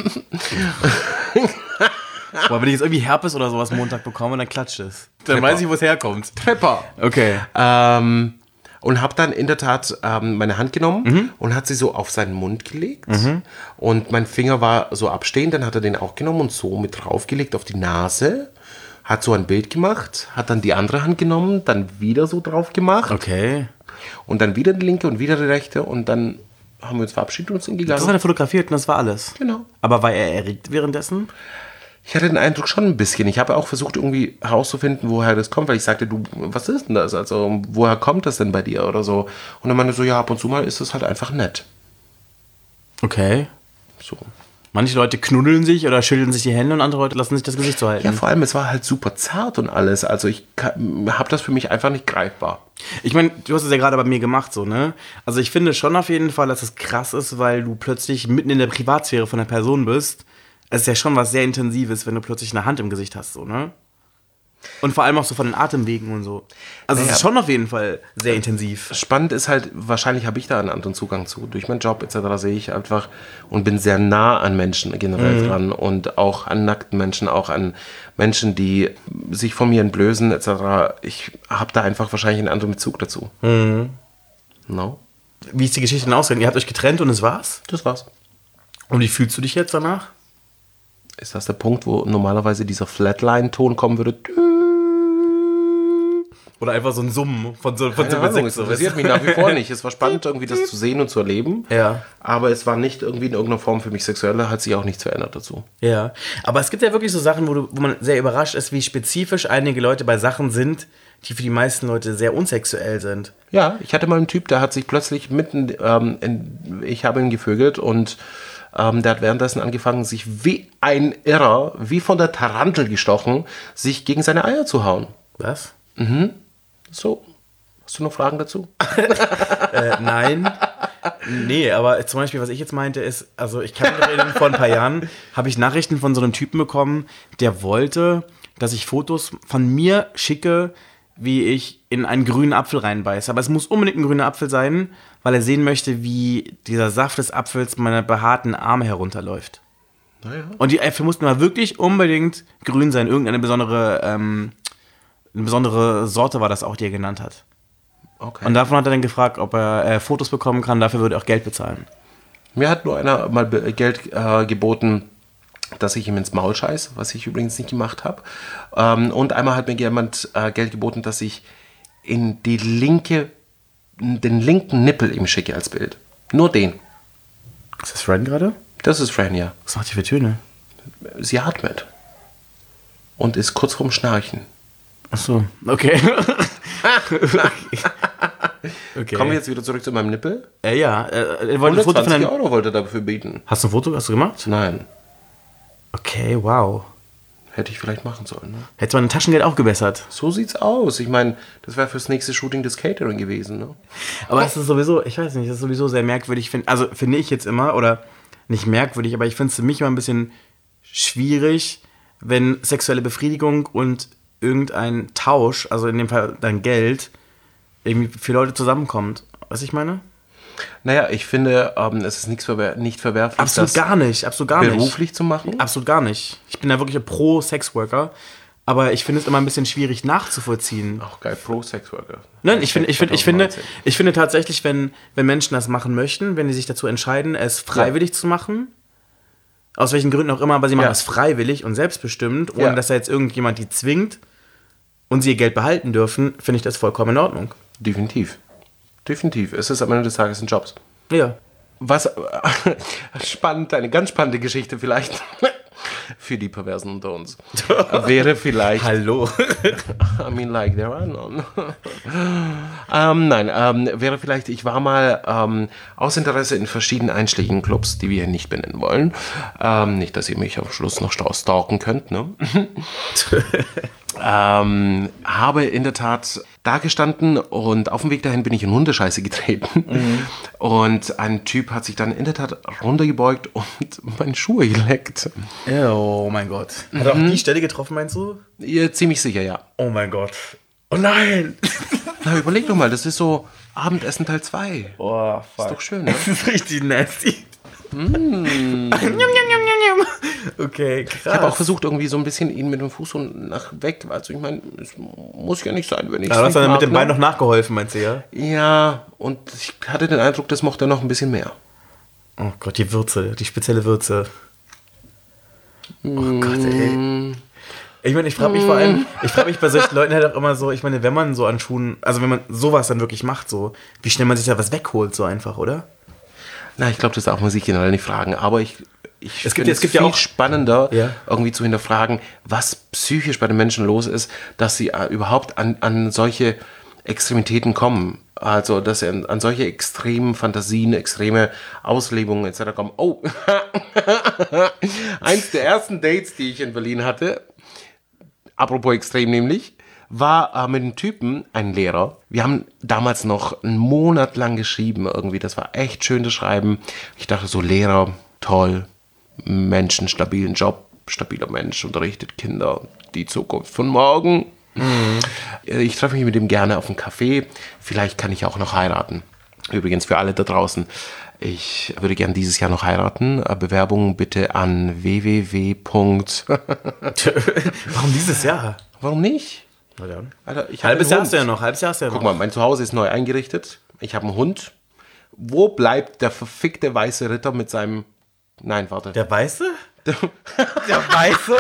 Boah, wenn ich jetzt irgendwie Herpes oder sowas Montag bekomme, dann klatscht es. Dann weiß ich, wo es herkommt. Trepper. Okay. Und habe dann in der Tat meine Hand genommen und hat sie so auf seinen Mund gelegt. Und mein Finger war so abstehend, dann hat er den auch genommen und so mit draufgelegt auf die Nase. Hat so ein Bild gemacht, hat dann die andere Hand genommen, dann wieder so drauf gemacht. Okay. Und dann wieder die linke und wieder die rechte und dann haben wir uns verabschiedet und sind Das gegangen. hat er fotografiert und das war alles. Genau. Aber war er erregt währenddessen? Ich hatte den Eindruck schon ein bisschen. Ich habe auch versucht, irgendwie herauszufinden, woher das kommt, weil ich sagte, du, was ist denn das? Also, woher kommt das denn bei dir oder so? Und dann meinte so, ja, ab und zu mal ist es halt einfach nett. Okay. So. Manche Leute knuddeln sich oder schütteln sich die Hände und andere Leute lassen sich das Gesicht so halten. Ja, vor allem, es war halt super zart und alles. Also, ich habe das für mich einfach nicht greifbar. Ich meine, du hast es ja gerade bei mir gemacht, so, ne? Also ich finde schon auf jeden Fall, dass es krass ist, weil du plötzlich mitten in der Privatsphäre von der Person bist. Es ist ja schon was sehr Intensives, wenn du plötzlich eine Hand im Gesicht hast, so, ne? Und vor allem auch so von den Atemwegen und so. Also es ist schon auf jeden Fall sehr intensiv. Spannend ist halt, wahrscheinlich habe ich da einen anderen Zugang zu. Durch meinen Job etc. sehe ich einfach und bin sehr nah an Menschen generell dran und auch an nackten Menschen, auch an Menschen, die sich von mir entblößen etc. Ich habe da einfach wahrscheinlich einen anderen Bezug dazu. No? Wie ist die Geschichte denn ausgegangen? Ihr habt euch getrennt und es war's? Das war's. Und wie fühlst du dich jetzt danach? Ist das der Punkt, wo normalerweise dieser Flatline-Ton kommen würde? Oder einfach so ein Summen von so Keine Ahnung, es interessiert mich nach wie vor nicht. Es war spannend, irgendwie das zu sehen und zu erleben. Ja. Aber es war nicht irgendwie in irgendeiner Form für mich sexuell, da hat sich auch nichts verändert dazu. Ja, aber es gibt ja wirklich so Sachen, wo man sehr überrascht ist, wie spezifisch einige Leute bei Sachen sind, die für die meisten Leute sehr unsexuell sind. Ja, ich hatte mal einen Typ, der hat sich plötzlich mitten, ich habe ihn gevögelt und der hat währenddessen angefangen, sich wie ein Irrer, wie von der Tarantel gestochen, sich gegen seine Eier zu hauen. Was? So, hast du noch Fragen dazu? Nein. Nee, aber zum Beispiel, was ich jetzt meinte, ist, also ich kann mich erinnern, vor ein paar Jahren habe ich Nachrichten von so einem Typen bekommen, der wollte, dass ich Fotos von mir schicke, wie ich in einen grünen Apfel reinbeiße. Aber es muss unbedingt ein grüner Apfel sein, weil er sehen möchte, wie dieser Saft des Apfels meiner behaarten Arme herunterläuft. Naja. Und die Äpfel mussten mal wirklich unbedingt grün sein. Irgendeine besondere Sorte war das auch, die er genannt hat. Okay. Und davon hat er dann gefragt, ob er Fotos bekommen kann. Dafür würde er auch Geld bezahlen. Mir hat nur einer mal Geld geboten, dass ich ihm ins Maul scheiß, was ich übrigens nicht gemacht habe. Und einmal hat mir jemand Geld geboten, dass ich in den linken Nippel ihm schicke als Bild. Nur den. Ist das Fran gerade? Das ist Fran, ja. Was macht die für Töne? Sie atmet. Und ist kurz vorm Schnarchen. Ach so, okay. Okay. Kommen wir jetzt wieder zurück zu meinem Nippel? Ja, er wollte ein Foto von 120 einem... Euro wollte er dafür bieten. Hast du ein Foto gemacht? Nein. Okay, wow. Hätte ich vielleicht machen sollen, ne? Hätte man ein Taschengeld auch gebessert. So sieht's aus. Ich meine, das wäre fürs nächste Shooting des Catering gewesen, ne? Aber es ist sowieso, ich weiß nicht, das ist sowieso sehr merkwürdig. Also finde ich jetzt immer, oder nicht merkwürdig, aber ich finde es für mich immer ein bisschen schwierig, wenn sexuelle Befriedigung und irgendein Tausch, also in dem Fall dein Geld, irgendwie für Leute zusammenkommt. Was ich meine? Naja, ich finde, es ist nicht verwerflich, Absolut gar nicht. beruflich zu machen. Absolut gar nicht. Ich bin da wirklich pro Sexworker, aber ich finde es immer ein bisschen schwierig nachzuvollziehen. Auch geil, Pro-Sexworker. Nein, ich finde tatsächlich, wenn Menschen das machen möchten, wenn die sich dazu entscheiden, es freiwillig zu machen, aus welchen Gründen auch immer, aber sie machen es freiwillig und selbstbestimmt, ohne dass da jetzt irgendjemand die zwingt und sie ihr Geld behalten dürfen, finde ich das vollkommen in Ordnung. Definitiv. Es ist am Ende des Tages ein Job. Ja. Was spannend, eine ganz spannende Geschichte vielleicht für die Perversen unter uns wäre vielleicht. Hallo. I mean, like, there are none. Wäre vielleicht, ich war mal aus Interesse in verschiedenen einschlägigen Clubs, die wir hier nicht benennen wollen. Nicht, dass ihr mich am Schluss noch stalken könnt, ne? Habe in der Tat da gestanden und auf dem Weg dahin bin ich in Hundescheiße getreten. Und ein Typ hat sich dann in der Tat runtergebeugt und meine Schuhe geleckt. Oh mein Gott. Hat er auch die Stelle getroffen, meinst du? Ja, ziemlich sicher, ja. Oh mein Gott. Oh nein. Na, überleg doch mal, das ist so Abendessen Teil 2. Oh, fuck. Ist doch schön, ne? Das ist richtig nasty. Okay, krass. Ich habe auch versucht, irgendwie so ein bisschen ihn mit dem Fuß so nach weg. Also ich meine, es muss ja nicht sein, wenn ich es Aber du hast nicht dann mag, mit dem Bein ne? noch nachgeholfen, meinst du, ja? Ja, und ich hatte den Eindruck, das mochte er noch ein bisschen mehr. Oh Gott, die Würze, die spezielle Würze. Oh Gott, ey. Ich meine, ich frage mich bei solchen Leuten halt auch immer so, ich meine, wenn man so an Schuhen, also wenn man sowas dann wirklich macht, so, wie schnell man sich da was wegholt, so einfach, oder? Na, ich glaube, das darf man sich generell nicht fragen, aber ich gibt es viel ja auch spannender, irgendwie zu hinterfragen, was psychisch bei den Menschen los ist, dass sie überhaupt an solche Extremitäten kommen. Also, dass sie an solche extremen Fantasien, extreme Auslebungen etc. kommen. Oh, eins der ersten Dates, die ich in Berlin hatte, apropos extrem nämlich, war mit einem Typen, ein Lehrer. Wir haben damals noch einen Monat lang geschrieben irgendwie. Das war echt schön, das Schreiben. Ich dachte so, Lehrer, toll, Menschen, stabilen Job, stabiler Mensch, unterrichtet Kinder, die Zukunft von morgen. Ich treffe mich mit ihm gerne auf einen Café. Vielleicht kann ich auch noch heiraten. Übrigens für alle da draußen. Ich würde gerne dieses Jahr noch heiraten. Bewerbungen bitte an www. Warum dieses Jahr? Warum nicht? Na dann. Alter, Halbes Jahr hast du ja noch. Guck mal, mein Zuhause ist neu eingerichtet. Ich habe einen Hund. Wo bleibt der verfickte weiße Ritter mit seinem... Nein, warte. Der Weiße? Der Weiße?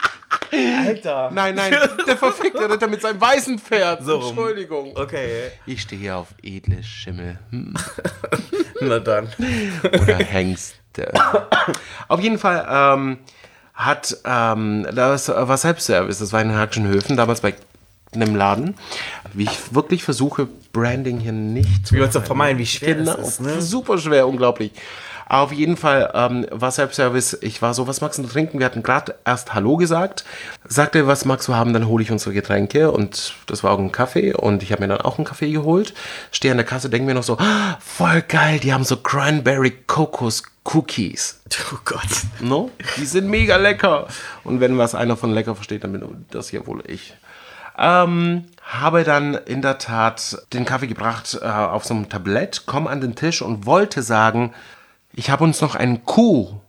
Alter. Nein, der verfickte Ritter mit seinem weißen Pferd. So, Entschuldigung. Okay. Ich stehe hier auf edle Schimmel. Na dann. Oder Hengste. Auf jeden Fall das war Selbstservice. Das war in Hackschenhöfen, damals bei einem Laden. Wie ich wirklich versuche, Branding hier nicht zu vermeiden, wie schwer das ist. Ne? Super schwer, unglaublich. Auf jeden Fall war Selbstservice. Ich war so, was magst du trinken? Wir hatten gerade erst Hallo gesagt. Sagte, was magst du haben? Dann hole ich unsere Getränke. Und das war auch ein Kaffee. Und ich habe mir dann auch einen Kaffee geholt. Stehe an der Kasse, denke mir noch so, voll geil, die haben so Cranberry Kokos Cookies. Oh Gott. No? Die sind mega lecker. Und wenn was einer von lecker versteht, dann bin das ja wohl ich. Habe dann in der Tat den Kaffee gebracht auf so einem Tablett, komme an den Tisch und wollte sagen, ich habe uns noch einen Kuh,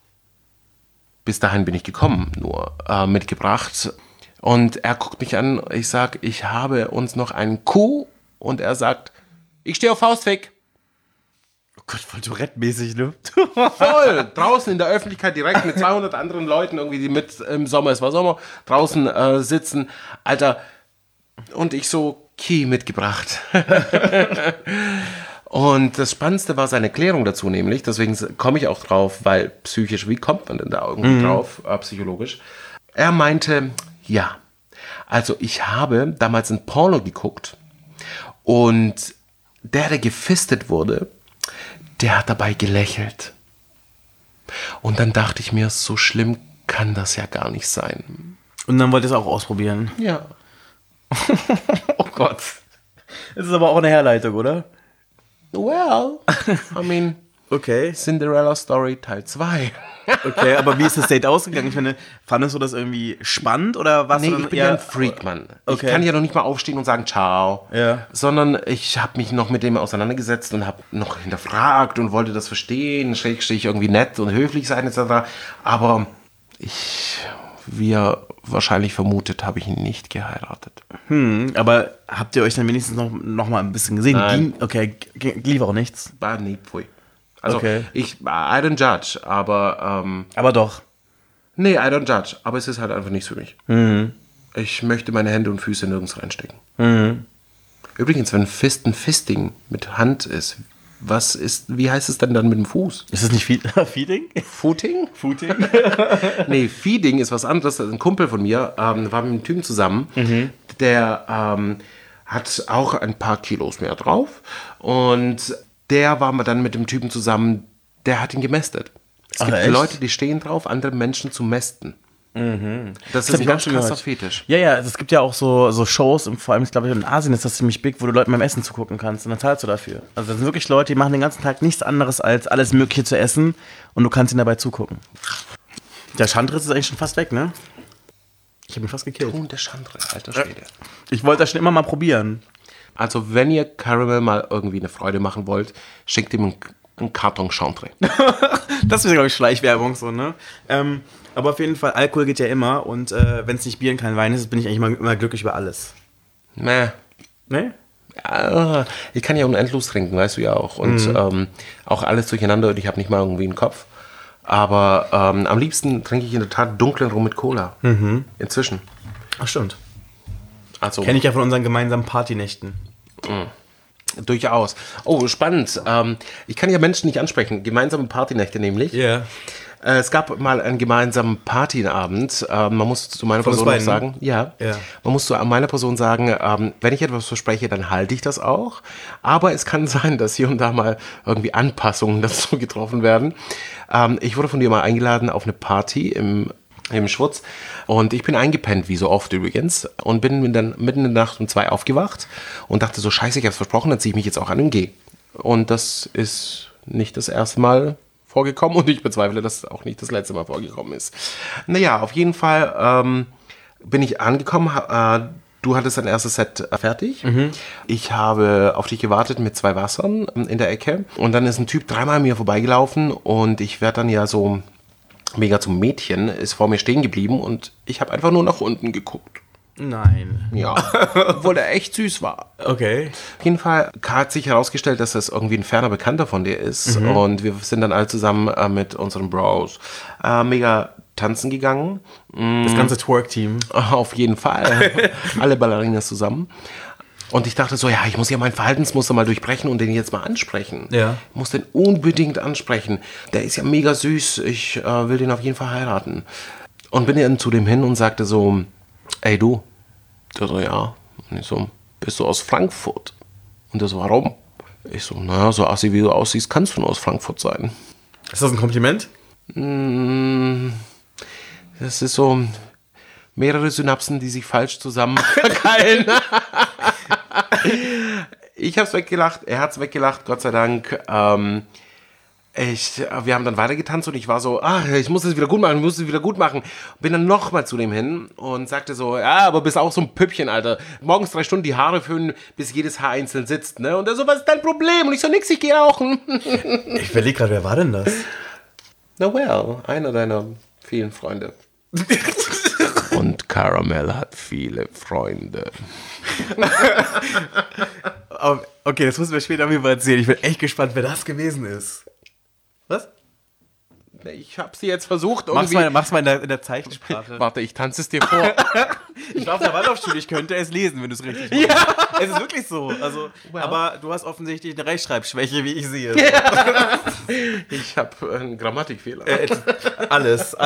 bis dahin bin ich gekommen, nur mitgebracht. Und er guckt mich an, ich sage, ich habe uns noch einen Kuh. Und er sagt, ich stehe auf Faustfick. Oh Gott, voll Tourette-mäßig, ne? Voll, draußen in der Öffentlichkeit direkt mit 200 anderen Leuten, irgendwie, die mit im Sommer, es war Sommer, draußen sitzen. Alter, und ich so Key mitgebracht. Und das Spannendste war seine Erklärung dazu, nämlich, deswegen komme ich auch drauf, weil psychisch, wie kommt man denn da irgendwie drauf, psychologisch? Er meinte, ja, also ich habe damals ein Porno geguckt und der gefistet wurde, der hat dabei gelächelt. Und dann dachte ich mir, so schlimm kann das ja gar nicht sein. Und dann wollte ich es auch ausprobieren. Ja. Oh Gott. Das ist aber auch eine Herleitung, oder? Well, I mean, okay. Cinderella Story Teil 2. Okay, aber wie ist das Date ausgegangen? Ich meine, fandest du das irgendwie spannend oder was? Nee, ich bin ja ein Freak, Mann. Okay. Ich kann ja noch nicht mal aufstehen und sagen Ciao. Ja. Sondern ich habe mich noch mit dem auseinandergesetzt und habe noch hinterfragt und wollte das verstehen, schrägstrich irgendwie nett und höflich sein etc. Aber wie ihr wahrscheinlich vermutet, habe ich ihn nicht geheiratet. Aber habt ihr euch dann wenigstens noch mal ein bisschen gesehen? Nein. Lief auch nichts. War nie, pfui. Also Okay. I don't judge, aber Aber doch. nee, I don't judge, aber es ist halt einfach nichts für mich. Ich möchte meine Hände und Füße nirgends reinstecken. Übrigens, wenn Fisting mit Hand ist, wie heißt es denn dann mit dem Fuß? Ist das nicht Feeding? Footing? Footing? Nee, Feeding ist was anderes. Ein Kumpel von mir war mit einem Typen zusammen, der hat auch ein paar Kilos mehr drauf und der war dann mit dem Typen zusammen, der hat ihn gemästet. Es gibt echt? Leute, die stehen drauf, andere Menschen zu mästen. Das ist hab ein ich ganz auch schon krasser gehört. Fetisch. Ja, es gibt ja auch so Shows, vor allem, ich glaube, in Asien ist das ziemlich big, wo du Leuten beim Essen zugucken kannst und dann zahlst du dafür. Also das sind wirklich Leute, die machen den ganzen Tag nichts anderes, als alles Mögliche zu essen und du kannst ihnen dabei zugucken. Der Schandriss ist eigentlich schon fast weg, ne? Ich habe ihn fast gekillt. Und der Chandra, alter Schwede. Ich wollte das schon immer mal probieren. Also wenn ihr Caramel mal irgendwie eine Freude machen wollt, schickt ihm einen Karton Chandra. Das ist, glaube ich, Schleichwerbung so, ne? Aber auf jeden Fall, Alkohol geht ja immer und wenn es nicht Bier und kein Wein ist, bin ich eigentlich immer glücklich über alles. Nee. Ne? Ja, ich kann ja unendlos trinken, weißt du ja auch. Und auch alles durcheinander und ich habe nicht mal irgendwie einen Kopf. Aber am liebsten trinke ich in der Tat dunklen Rum mit Cola. Inzwischen. Ach, stimmt. Also, Kenne ich ja von unseren gemeinsamen Partynächten. Durchaus. Oh, spannend. Ich kann ja Menschen nicht ansprechen. Gemeinsame Partynächte nämlich. Ja. Yeah. Es gab mal einen gemeinsamen Partyabend. Man muss zu meiner Person auch sagen, man muss zu meiner Person sagen, wenn ich etwas verspreche, dann halte ich das auch. Aber es kann sein, dass hier und da mal irgendwie Anpassungen dazu getroffen werden. Ich wurde von dir mal eingeladen auf eine Party im Schwutz und ich bin eingepennt, wie so oft übrigens, und bin dann mitten in der Nacht um 2 aufgewacht und dachte so, scheiße, ich hab's versprochen, dann ziehe ich mich jetzt auch an und gehe. Und das ist nicht das erste Mal vorgekommen und ich bezweifle, dass es auch nicht das letzte Mal vorgekommen ist. Naja, auf jeden Fall bin ich angekommen. Du hattest dein erstes Set fertig. Mhm. Ich habe auf dich gewartet mit 2 Wassern in der Ecke und dann ist ein Typ 3-mal an mir vorbeigelaufen und ich werde dann ja so mega zum Mädchen, ist vor mir stehen geblieben und ich habe einfach nur nach unten geguckt. Nein. Ja, obwohl der echt süß war. Okay. Auf jeden Fall hat sich herausgestellt, dass das irgendwie ein ferner Bekannter von dir ist. Mhm. Und wir sind dann alle zusammen mit unseren Bros mega tanzen gegangen. Das ganze Twerk-Team. Auf jeden Fall. Alle Ballerinas zusammen. Und ich dachte so, ja, ich muss ja mein Verhaltensmuster mal durchbrechen und den jetzt mal ansprechen. Ja. Ich muss den unbedingt ansprechen. Der ist ja mega süß. Ich will den auf jeden Fall heiraten. Und bin dann zu dem hin und sagte so, ey du, der so, ja. Und ich so, bist du aus Frankfurt? Und der so, warum? Ich so, naja, so assi wie du aussiehst, kannst du nur aus Frankfurt sein. Ist das ein Kompliment? Das ist so mehrere Synapsen, die sich falsch zusammen verkeilen. Ich hab's weggelacht, er hat's weggelacht, Gott sei Dank. Wir haben dann weitergetanzt und ich war so, ich muss es wieder gut machen, Bin dann nochmal zu dem hin und sagte so, ja, aber bist auch so ein Püppchen, Alter. Morgens 3 Stunden die Haare föhnen, bis jedes Haar einzeln sitzt, ne? Und er so, was ist dein Problem? Und ich so, nix, ich gehe rauchen. Ich überlege gerade, wer war denn das? Na well, einer deiner vielen Freunde. Und Caramel hat viele Freunde. Okay, das müssen wir später mal erzählen. Ich bin echt gespannt, wer das gewesen ist. Was? Ich habe sie jetzt versucht irgendwie... Mach's mal in der Zeichensprache. Warte, ich tanze es dir vor. Ich war auf der Waldorfschule, ich könnte es lesen, wenn du es richtig machst. Ja. Es ist wirklich so. Also, aber du hast offensichtlich eine Rechtschreibschwäche, wie ich sehe. Ja. Ich habe einen Grammatikfehler. Alles.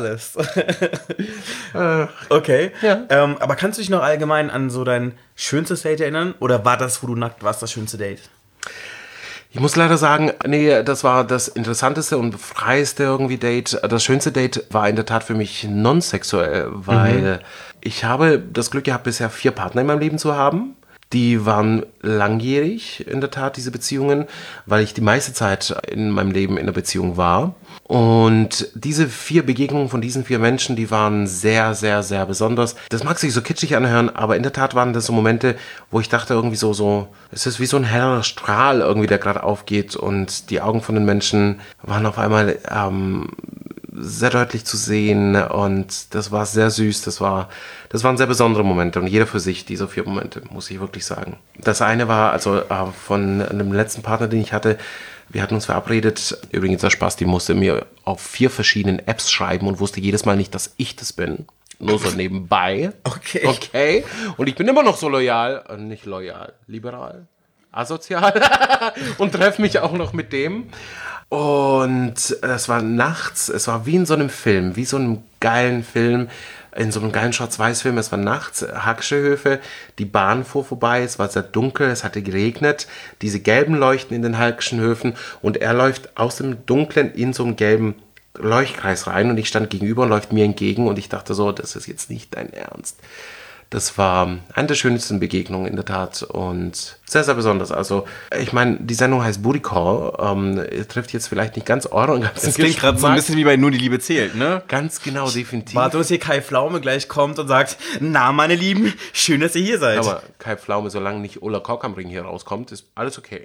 Okay. Ja. Aber kannst du dich noch allgemein an so dein schönstes Date erinnern? Oder war das, wo du nackt warst, das schönste Date? Ich muss leider sagen, nee, das war das interessanteste und freieste irgendwie Date. Das schönste Date war in der Tat für mich non-sexuell, weil ich habe das Glück gehabt, bisher 4 Partner in meinem Leben zu haben. Die waren langjährig, in der Tat, diese Beziehungen, weil ich die meiste Zeit in meinem Leben in einer Beziehung war. Und diese 4 Begegnungen von diesen 4 Menschen, die waren sehr, sehr, sehr besonders. Das mag sich so kitschig anhören, aber in der Tat waren das so Momente, wo ich dachte irgendwie so, es ist wie so ein heller Strahl irgendwie, der gerade aufgeht und die Augen von den Menschen waren auf einmal sehr deutlich zu sehen und das war sehr süß, das waren sehr besondere Momente und jeder für sich, diese 4 Momente, muss ich wirklich sagen. Das eine war also von einem letzten Partner, den ich hatte, wir hatten uns verabredet, übrigens der Spaß, die musste mir auf 4 verschiedenen Apps schreiben und wusste jedes Mal nicht, dass ich das bin. Nur so nebenbei. Okay. Und ich bin immer noch so nicht loyal, liberal, asozial und treffe mich auch noch mit dem. Und es war nachts, es war wie in so einem Film, wie so einem geilen Film, in so einem geilen Schwarz-Weiß-Film. Es war nachts, Hacksche Höfe, die Bahn fuhr vorbei, es war sehr dunkel, es hatte geregnet, diese gelben Leuchten in den Hackschen Höfen und er läuft aus dem Dunklen in so einen gelben Leuchtkreis rein und ich stand gegenüber und läuft mir entgegen und ich dachte so, das ist jetzt nicht dein Ernst. Das war eine der schönsten Begegnungen in der Tat und sehr, sehr besonders. Also, ich meine, die Sendung heißt Booty Call, trifft jetzt vielleicht nicht ganz euren ganzen Das klingt gerade so ein bisschen wie bei Nur die Liebe zählt, ne? Ganz genau, definitiv. Warte, dass hier Kai Pflaume gleich kommt und sagt, na, meine Lieben, schön, dass ihr hier seid. Aber Kai Pflaume, solange nicht Ulla Kork am Ring hier rauskommt, ist alles okay.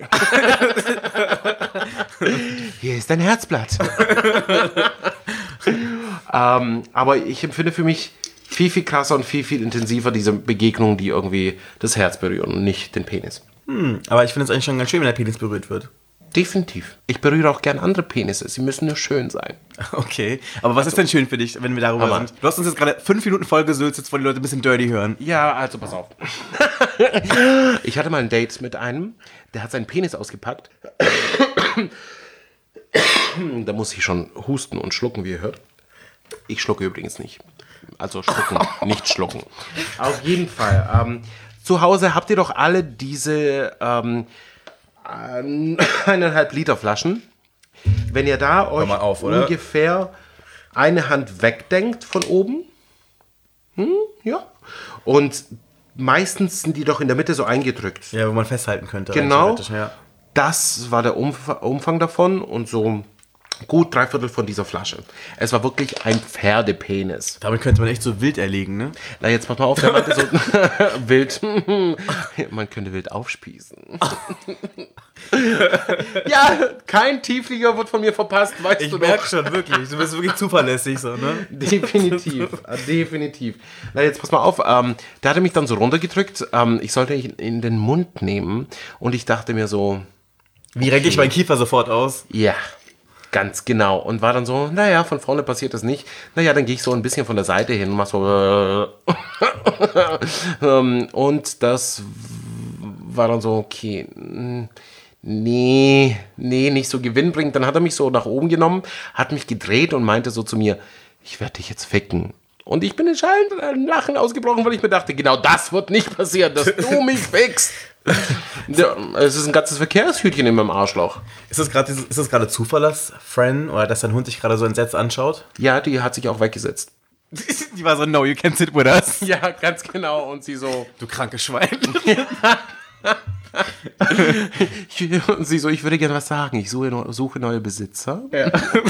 Hier ist dein Herzblatt. Aber ich empfinde für mich viel, viel krasser und viel, viel intensiver diese Begegnungen, die irgendwie das Herz berühren und nicht den Penis. Aber ich finde es eigentlich schon ganz schön, wenn der Penis berührt wird. Definitiv. Ich berühre auch gern andere Penisse. Sie müssen nur schön sein. Okay, aber was ist denn schön für dich, wenn wir darüber sind? Du hast uns jetzt gerade 5 Minuten vollgesülzt, jetzt wollen die Leute ein bisschen dirty hören. Ja, also pass auf. Ich hatte mal ein Date mit einem, der hat seinen Penis ausgepackt. Da muss ich schon husten und schlucken, wie ihr hört. Ich schlucke übrigens nicht. Also schlucken, nicht schlucken. Auf jeden Fall. Zu Hause habt ihr doch alle diese 1,5 Liter Flaschen. Wenn ihr da euch auf, ungefähr eine Hand wegdenkt von oben, ja, und meistens sind die doch in der Mitte so eingedrückt. Ja, wo man festhalten könnte. Genau, ja. das war der Umfang davon und so gut 3/4 von dieser Flasche. Es war wirklich ein Pferdepenis. Damit könnte man echt so wild erlegen, ne? Na, jetzt pass mal auf, der meinte so wild. Man könnte wild aufspießen. Ja, kein Tieflieger wird von mir verpasst, weißt du Ich doch. merke schon, wirklich. Du bist wirklich zuverlässig so, ne? Definitiv, definitiv. Na, jetzt pass mal auf, der hatte mich dann so runtergedrückt, ich sollte ihn in den Mund nehmen und ich dachte mir so, Wie recke ich meinen Kiefer sofort aus? ja, ganz genau. Und war dann so, naja, von vorne passiert das nicht. Naja, dann gehe ich so ein bisschen von der Seite hin und mach so. Und das war dann so, okay, nee, nicht so gewinnbringend. Dann hat er mich so nach oben genommen, hat mich gedreht und meinte so zu mir, ich werde dich jetzt ficken. Und ich bin in schallendem Lachen ausgebrochen, weil ich mir dachte, genau das wird nicht passieren, dass du mich fickst. Ja, es ist ein ganzes Verkehrshütchen in meinem Arschloch. Ist das gerade Zufall, dass Fran oder dass dein Hund dich gerade so entsetzt anschaut? Ja, die hat sich auch weggesetzt. Die war so, no, you can't sit with us. Ja, ganz genau. Und sie so, Du krankes Schwein. und sie so, ich würde gerne was sagen. Ich suche neue Besitzer. Ja.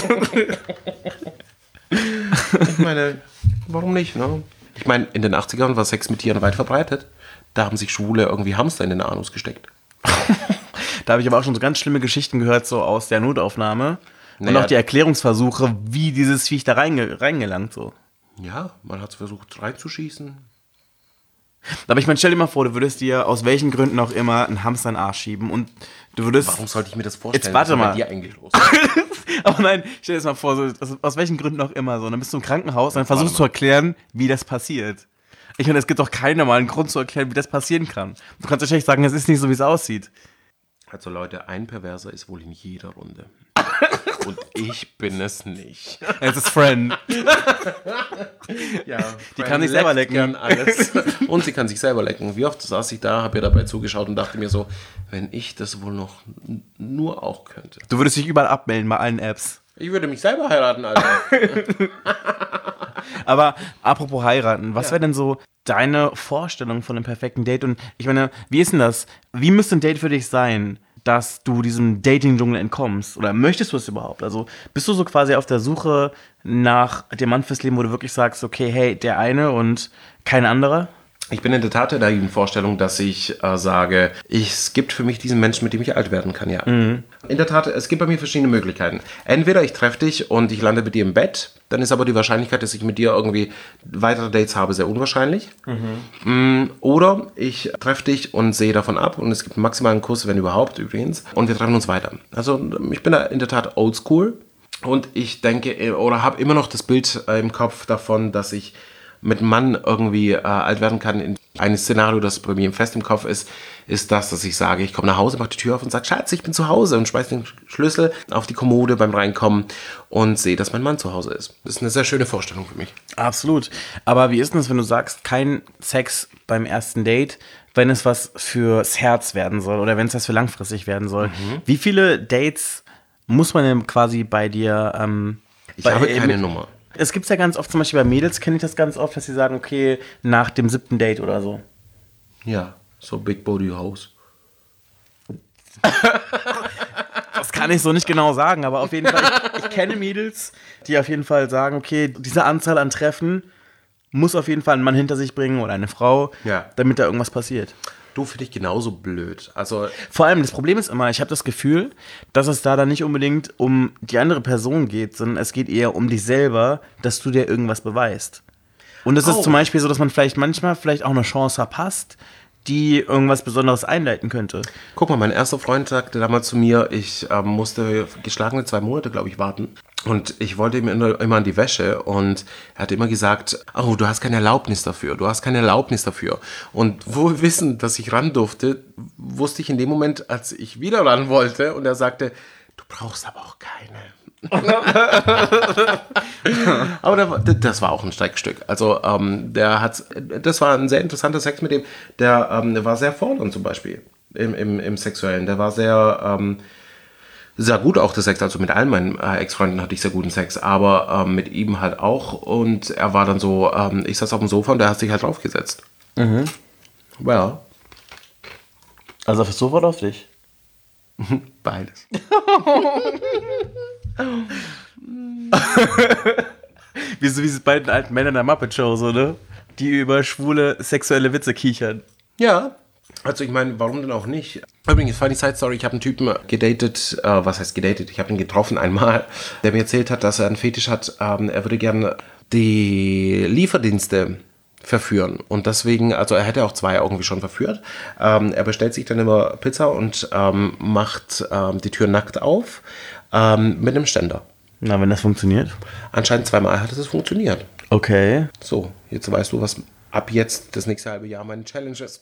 Ich meine, warum nicht, ne? Ich meine, in den 80ern war Sex mit Tieren weit verbreitet. Da haben sich Schwule irgendwie Hamster in den Anus gesteckt. Da habe ich aber auch schon so ganz schlimme Geschichten gehört, so aus der Notaufnahme. Und Naja, auch die Erklärungsversuche, wie dieses Viech da reingelangt, so. ja, man hat es versucht reinzuschießen. Aber ich meine, stell dir mal vor, du würdest dir aus welchen Gründen auch immer einen Hamster in den Arsch schieben und du würdest... Warum sollte ich mir das vorstellen? Jetzt warte Was ist mal. bei dir eigentlich los? Aber nein, stell dir das mal vor, so, aus welchen Gründen auch immer so. Dann bist du im Krankenhaus und dann versuchst du zu erklären, wie das passiert. Ich meine, es gibt doch keinen normalen Grund zu erklären, wie das passieren kann. Du kannst wahrscheinlich sagen, es ist nicht so, wie es aussieht. Also Leute, ein Perverser ist wohl in jeder Runde. Und ich bin es nicht. Es ist Fran. Ja, Die kann sich selber lecken. Gern alles. Und sie kann sich selber lecken. Wie oft saß ich da, habe ihr dabei zugeschaut und dachte mir so, wenn ich das wohl noch nur auch könnte. Du würdest dich überall abmelden bei allen Apps. Ich würde mich selber heiraten, Alter. Aber apropos heiraten, was wäre denn so deine Vorstellung von einem perfekten Date? Und ich meine, wie ist denn das? Wie müsste ein Date für dich sein, dass du diesem Dating-Dschungel entkommst? Oder möchtest du es überhaupt? Also bist du so quasi auf der Suche nach dem Mann fürs Leben, wo du wirklich sagst, okay, hey, der eine und kein anderer? Ich bin in der Tat in der Vorstellung, dass ich sage, es gibt für mich diesen Menschen, mit dem ich alt werden kann, ja. In der Tat, es gibt bei mir verschiedene Möglichkeiten. Entweder ich treffe dich und ich lande mit dir im Bett, dann ist aber die Wahrscheinlichkeit, dass ich mit dir irgendwie weitere Dates habe, sehr unwahrscheinlich. Oder ich treffe dich und sehe davon ab und es gibt maximal einen Kuss, wenn überhaupt übrigens, und wir treffen uns weiter. Also ich bin da in der Tat oldschool und ich denke oder habe immer noch das Bild im Kopf davon, dass ich mit einem Mann irgendwie alt werden kann. Ein Szenario, das bei mir fest im Kopf ist das, dass ich sage, ich komme nach Hause, mache die Tür auf und sage, Schatz, ich bin zu Hause und schmeiße den Schlüssel auf die Kommode beim Reinkommen und sehe, dass mein Mann zu Hause ist. Das ist eine sehr schöne Vorstellung für mich. Absolut. Aber wie ist denn das, wenn du sagst, kein Sex beim ersten Date, wenn es was fürs Herz werden soll oder wenn es was für langfristig werden soll? Wie viele Dates muss man denn quasi bei dir... Ich habe keine Nummer. Es gibt ja ganz oft, zum Beispiel bei Mädels kenne ich das ganz oft, dass sie sagen, okay, nach dem 7. Date oder so. Ja, so Big Body House. Das kann ich so nicht genau sagen, aber auf jeden Fall, ich kenne Mädels, die auf jeden Fall sagen, okay, diese Anzahl an Treffen muss auf jeden Fall ein Mann hinter sich bringen oder eine Frau, Ja. damit da irgendwas passiert. Du, finde ich genauso blöd. Also, Vor allem, das Problem ist immer, ich habe das Gefühl, dass es da dann nicht unbedingt um die andere Person geht, sondern es geht eher um dich selber, dass du dir irgendwas beweist. Und es ist zum Beispiel so, dass man vielleicht manchmal auch eine Chance verpasst, die irgendwas Besonderes einleiten könnte. Guck mal, mein erster Freund sagte damals zu mir, ich musste geschlagene 2 Monate, glaube ich, warten. Und ich wollte ihm immer an die Wäsche und er hat immer gesagt, oh, du hast keine Erlaubnis dafür, du hast keine Erlaubnis dafür. Und wohl wissend, dass ich ran durfte, wusste ich in dem Moment, als ich wieder ran wollte und er sagte, du brauchst aber auch keine. Aber das war auch ein Streckstück. Also das war ein sehr interessanter Sex mit dem, der war sehr fordernd zum Beispiel im Sexuellen. Der war sehr gut auch der Sex, also mit allen meinen Ex-Freunden hatte ich sehr guten Sex, aber mit ihm halt auch und er war dann so, ich saß auf dem Sofa und der hat sich halt draufgesetzt. Mhm. Well. Also auf das Sofa oder auf dich? Beides. Wie diese beiden alten Männer in der Muppet Show, so, ne? Die über schwule sexuelle Witze kichern. Ja. Also ich meine, warum denn auch nicht? Übrigens, funny side story, ich habe einen Typen gedatet, was heißt gedatet? Ich habe ihn getroffen einmal, der mir erzählt hat, dass er einen Fetisch hat, er würde gerne die Lieferdienste verführen und deswegen, also er hätte auch 2 irgendwie schon verführt. Er bestellt sich dann immer Pizza und macht die Tür nackt auf mit einem Ständer. Na, wenn das funktioniert? Anscheinend 2-mal hat es funktioniert. Okay. So, jetzt weißt du, was ab jetzt das nächste halbe Jahr meine Challenge ist.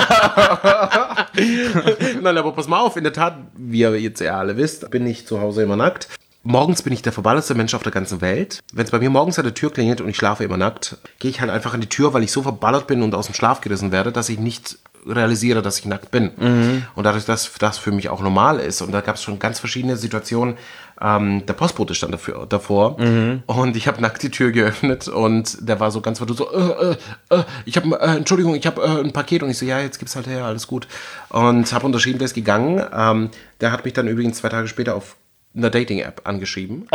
Nein, aber pass mal auf, in der Tat, wie ihr jetzt ja alle wisst, bin ich zu Hause immer nackt. Morgens bin ich der verballertste Mensch auf der ganzen Welt. Wenn es bei mir morgens an der Tür klingelt und ich schlafe immer nackt, gehe ich halt einfach an die Tür, weil ich so verballert bin und aus dem Schlaf gerissen werde, dass ich nicht realisiere, dass ich nackt bin. Mhm. Und dadurch, dass das für mich auch normal ist. Und da gab es schon ganz verschiedene Situationen. Der Postbote stand davor und ich habe nackt die Tür geöffnet und der war so ganz verdutzt so, ich habe, Entschuldigung, ich habe ein Paket und ich so, ja, jetzt gibt's halt her, alles gut. Und habe unterschrieben, der ist gegangen. Der hat mich dann übrigens 2 Tage später auf einer Dating-App angeschrieben.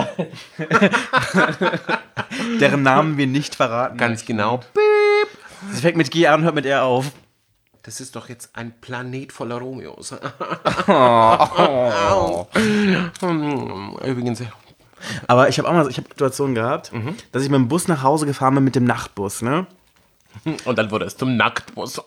Deren Namen wir nicht verraten. Ganz genau. Das fängt mit G an und hört mit R auf. Das ist doch jetzt ein Planet voller Romeos. Übrigens. Aber ich habe auch mal Situationen gehabt, dass ich mit dem Bus nach Hause gefahren bin mit dem Nachtbus, ne? Und dann wurde es zum Nacktbus.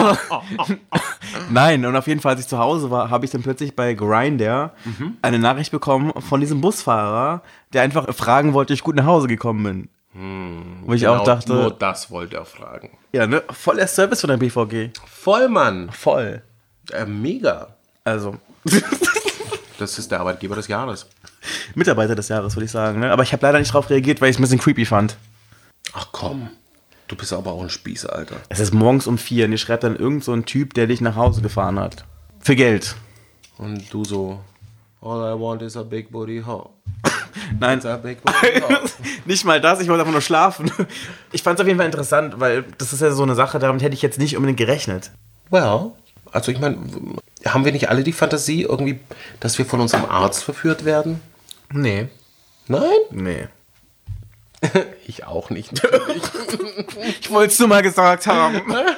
Nein, und auf jeden Fall, als ich zu Hause war, habe ich dann plötzlich bei Grindr eine Nachricht bekommen von diesem Busfahrer, der einfach fragen wollte, ob ich gut nach Hause gekommen bin. Wo ich genau, auch dachte... Nur das wollte er fragen. Ja, ne? Voll der Service von der BVG. Voll, Mann. Voll. Mega. Also. Das ist der Arbeitgeber des Jahres. Mitarbeiter des Jahres, würde ich sagen. Ne? Aber ich habe leider nicht drauf reagiert, weil ich es ein bisschen creepy fand. Ach komm. Du bist aber auch ein Spießer, Alter. Es ist morgens um 4 und ihr schreibt dann irgend so ein Typ, der dich nach Hause gefahren hat. Für Geld. Und du so, all I want is a big booty hoe. Nein, nicht mal das, ich wollte einfach nur schlafen. Ich fand es auf jeden Fall interessant, weil das ist ja so eine Sache, damit hätte ich jetzt nicht unbedingt gerechnet. Well, also ich meine, haben wir nicht alle die Fantasie irgendwie, dass wir von unserem Arzt verführt werden? Nee. Nein? Nee. Ich auch nicht. Ich wollte es nur mal gesagt haben.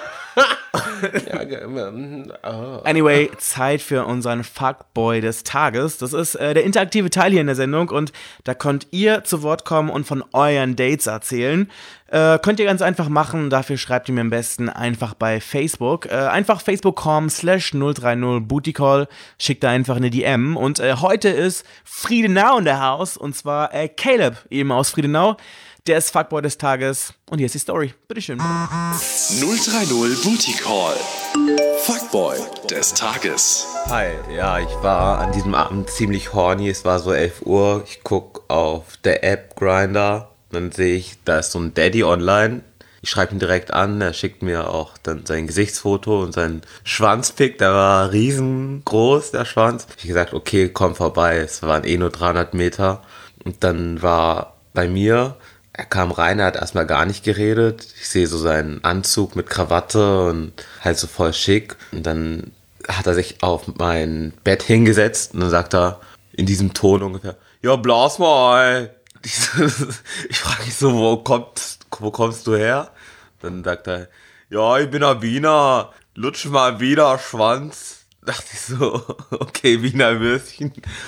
Anyway, Zeit für unseren Fuckboy des Tages. Das ist der interaktive Teil hier in der Sendung und da könnt ihr zu Wort kommen und von euren Dates erzählen. Könnt ihr ganz einfach machen, dafür schreibt ihr mir am besten einfach bei Facebook. Einfach facebook.com/030bootycall, schickt da einfach eine DM und heute ist Friedenau in der Haus und zwar Caleb eben aus Friedenau. Der ist Fuckboy des Tages und hier ist die Story. Bitteschön. 030 Booty Call. Fuckboy des Tages. Hi, ja, ich war an diesem Abend ziemlich horny. Es war so 11 Uhr. Ich gucke auf der App Grindr. Dann sehe ich, da ist so ein Daddy online. Ich schreibe ihn direkt an. Er schickt mir auch dann sein Gesichtsfoto und seinen Schwanzpick. Der war riesengroß, der Schwanz. Ich habe gesagt, okay, komm vorbei. Es waren nur 300 Meter. Und dann war bei mir... Er kam rein, er hat erstmal gar nicht geredet. Ich sehe so seinen Anzug mit Krawatte und halt so voll schick. Und dann hat er sich auf mein Bett hingesetzt und dann sagt er in diesem Ton ungefähr, ja, blas mal, ey. Ich frage mich so, wo kommst du her? Dann sagt er, ja, ich bin ein Wiener, lutsch mal Wiener Schwanz. Dachte ich so, okay, Wiener Würstchen.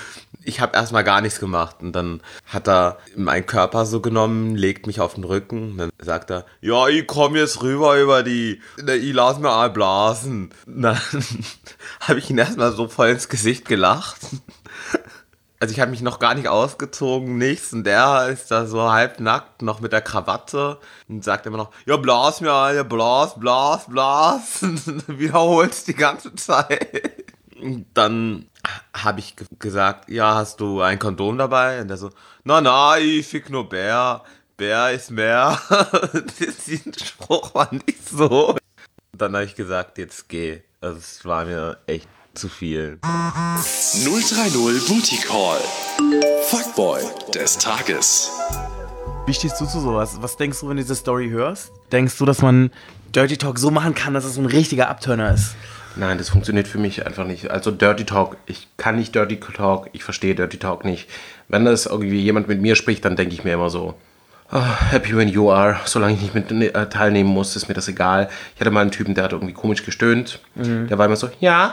ich habe erstmal gar nichts gemacht. Und dann hat er meinen Körper so genommen, legt mich auf den Rücken. Und dann sagt er, ja, ich komme jetzt rüber über ich lass mir mal blasen. Und dann habe ich ihn erstmal so voll ins Gesicht gelacht. Also ich habe mich noch gar nicht ausgezogen, nichts. Und der ist da so halbnackt, noch mit der Krawatte und sagt immer noch, ja, blas mir, Alter, blas. Und wiederholt die ganze Zeit. Und dann habe ich gesagt, ja, hast du ein Kondom dabei? Und der so, na, ich fick nur Bär. Bär ist mehr. Diesen Spruch war nicht so. Und dann habe ich gesagt, jetzt geh. Also es war mir echt zu viel. 030 Booty Call. Fuckboy des Tages. Wie stehst du zu sowas? Was denkst du, wenn du diese Story hörst? Denkst du, dass man Dirty Talk so machen kann, dass es so ein richtiger Abturner ist? Nein, das funktioniert für mich einfach nicht. Also Dirty Talk, ich kann nicht Dirty Talk, ich verstehe Dirty Talk nicht. Wenn das irgendwie jemand mit mir spricht, dann denke ich mir immer so, oh, happy when you are, solange ich nicht mit teilnehmen muss, ist mir das egal. Ich hatte mal einen Typen, der hat irgendwie komisch gestöhnt. Der war immer so, ja.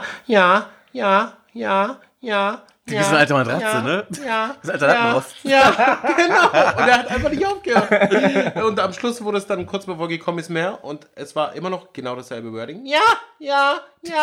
Du bist eine alte Matratze, ne? Ja. Das alte Lattenhaus. Ja, genau. Und er hat einfach nicht aufgehört. Und am Schluss wurde es dann kurz bevor gekommen ist mehr und es war immer noch genau dasselbe Wording. Ja.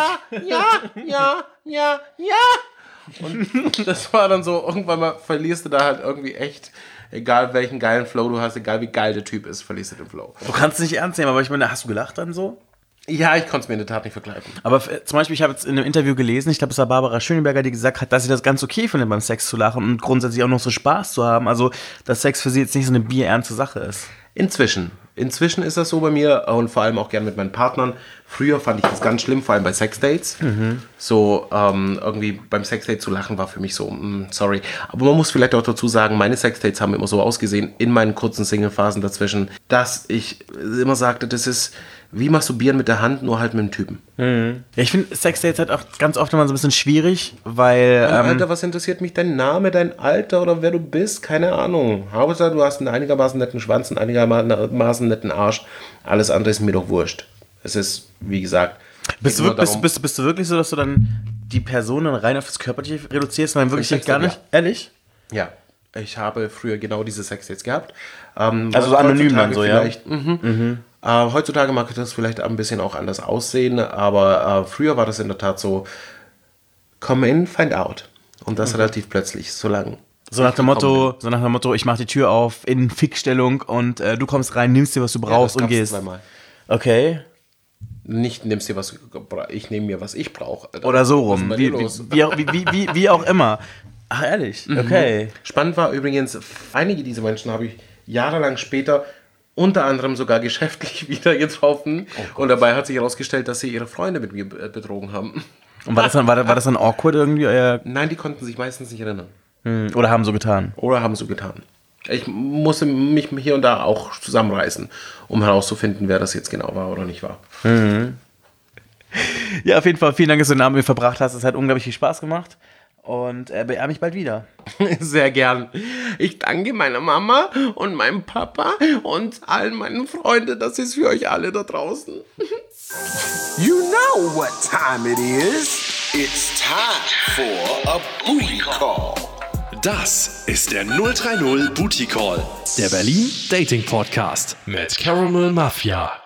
Und das war dann so, irgendwann mal verlierst du da halt irgendwie echt, egal welchen geilen Flow du hast, egal wie geil der Typ ist, verlierst du den Flow. Du kannst es nicht ernst nehmen, aber ich meine, hast du gelacht dann so? Ja, ich konnte es mir in der Tat nicht verkleiden. Aber zum Beispiel, ich habe jetzt in einem Interview gelesen, ich glaube, es war Barbara Schöneberger, die gesagt hat, dass sie das ganz okay findet, beim Sex zu lachen und grundsätzlich auch noch so Spaß zu haben. Also, dass Sex für sie jetzt nicht so eine bierernste Sache ist. Inzwischen ist das so bei mir und vor allem auch gern mit meinen Partnern. Früher fand ich das ganz schlimm, vor allem bei Sexdates. So irgendwie beim Sexdate zu lachen war für mich so, sorry. Aber man muss vielleicht auch dazu sagen, meine Sexdates haben immer so ausgesehen, in meinen kurzen Singlephasen dazwischen, dass ich immer sagte, das ist wie masturbieren mit der Hand, nur halt mit dem Typen. Ja, ich finde Sexdates halt auch ganz oft immer so ein bisschen schwierig, weil... Alter, was interessiert mich dein Name, dein Alter oder wer du bist? Keine Ahnung. Hauptsache, du hast einen einigermaßen netten Schwanz, einen einigermaßen netten Arsch. Alles andere ist mir doch wurscht. Es ist, wie gesagt... Bist du wirklich so, dass du dann die Person dann rein auf das Körperliche reduzierst, weil wirklich gar nicht... Ja. Ehrlich? Ja. Ich habe früher genau diese Sexdates gehabt. Also so anonym dann so, ja? Heutzutage mag das vielleicht ein bisschen auch anders aussehen, aber früher war das in der Tat so, come in, find out. Und das relativ plötzlich, so lang. So nach dem Motto, ich mach die Tür auf in Fickstellung und du kommst rein, nimmst dir, was du brauchst und gehst. Zweimal. Okay. Nicht nimmst dir was, ich nehme mir, was ich brauche. Oder so rum. Wie auch immer. Ach, ehrlich? Okay. Spannend war übrigens, einige dieser Menschen habe ich jahrelang später unter anderem sogar geschäftlich wieder getroffen. Und dabei hat sich herausgestellt, dass sie ihre Freunde mit mir betrogen haben. Und war das dann awkward irgendwie? Nein, die konnten sich meistens nicht erinnern. Oder haben so getan? Ich musste mich hier und da auch zusammenreißen, um herauszufinden, wer das jetzt genau war oder nicht war. Ja, auf jeden Fall. Vielen Dank, dass du den Abend mit mir verbracht hast. Es hat unglaublich viel Spaß gemacht. Und beehr mich bald wieder. Sehr gern. Ich danke meiner Mama und meinem Papa und allen meinen Freunden. Das ist für euch alle da draußen. You know what time it is. It's time for a booty call. Das ist der 030 Booty Call, der Berlin Dating Podcast mit Caramel Mafia.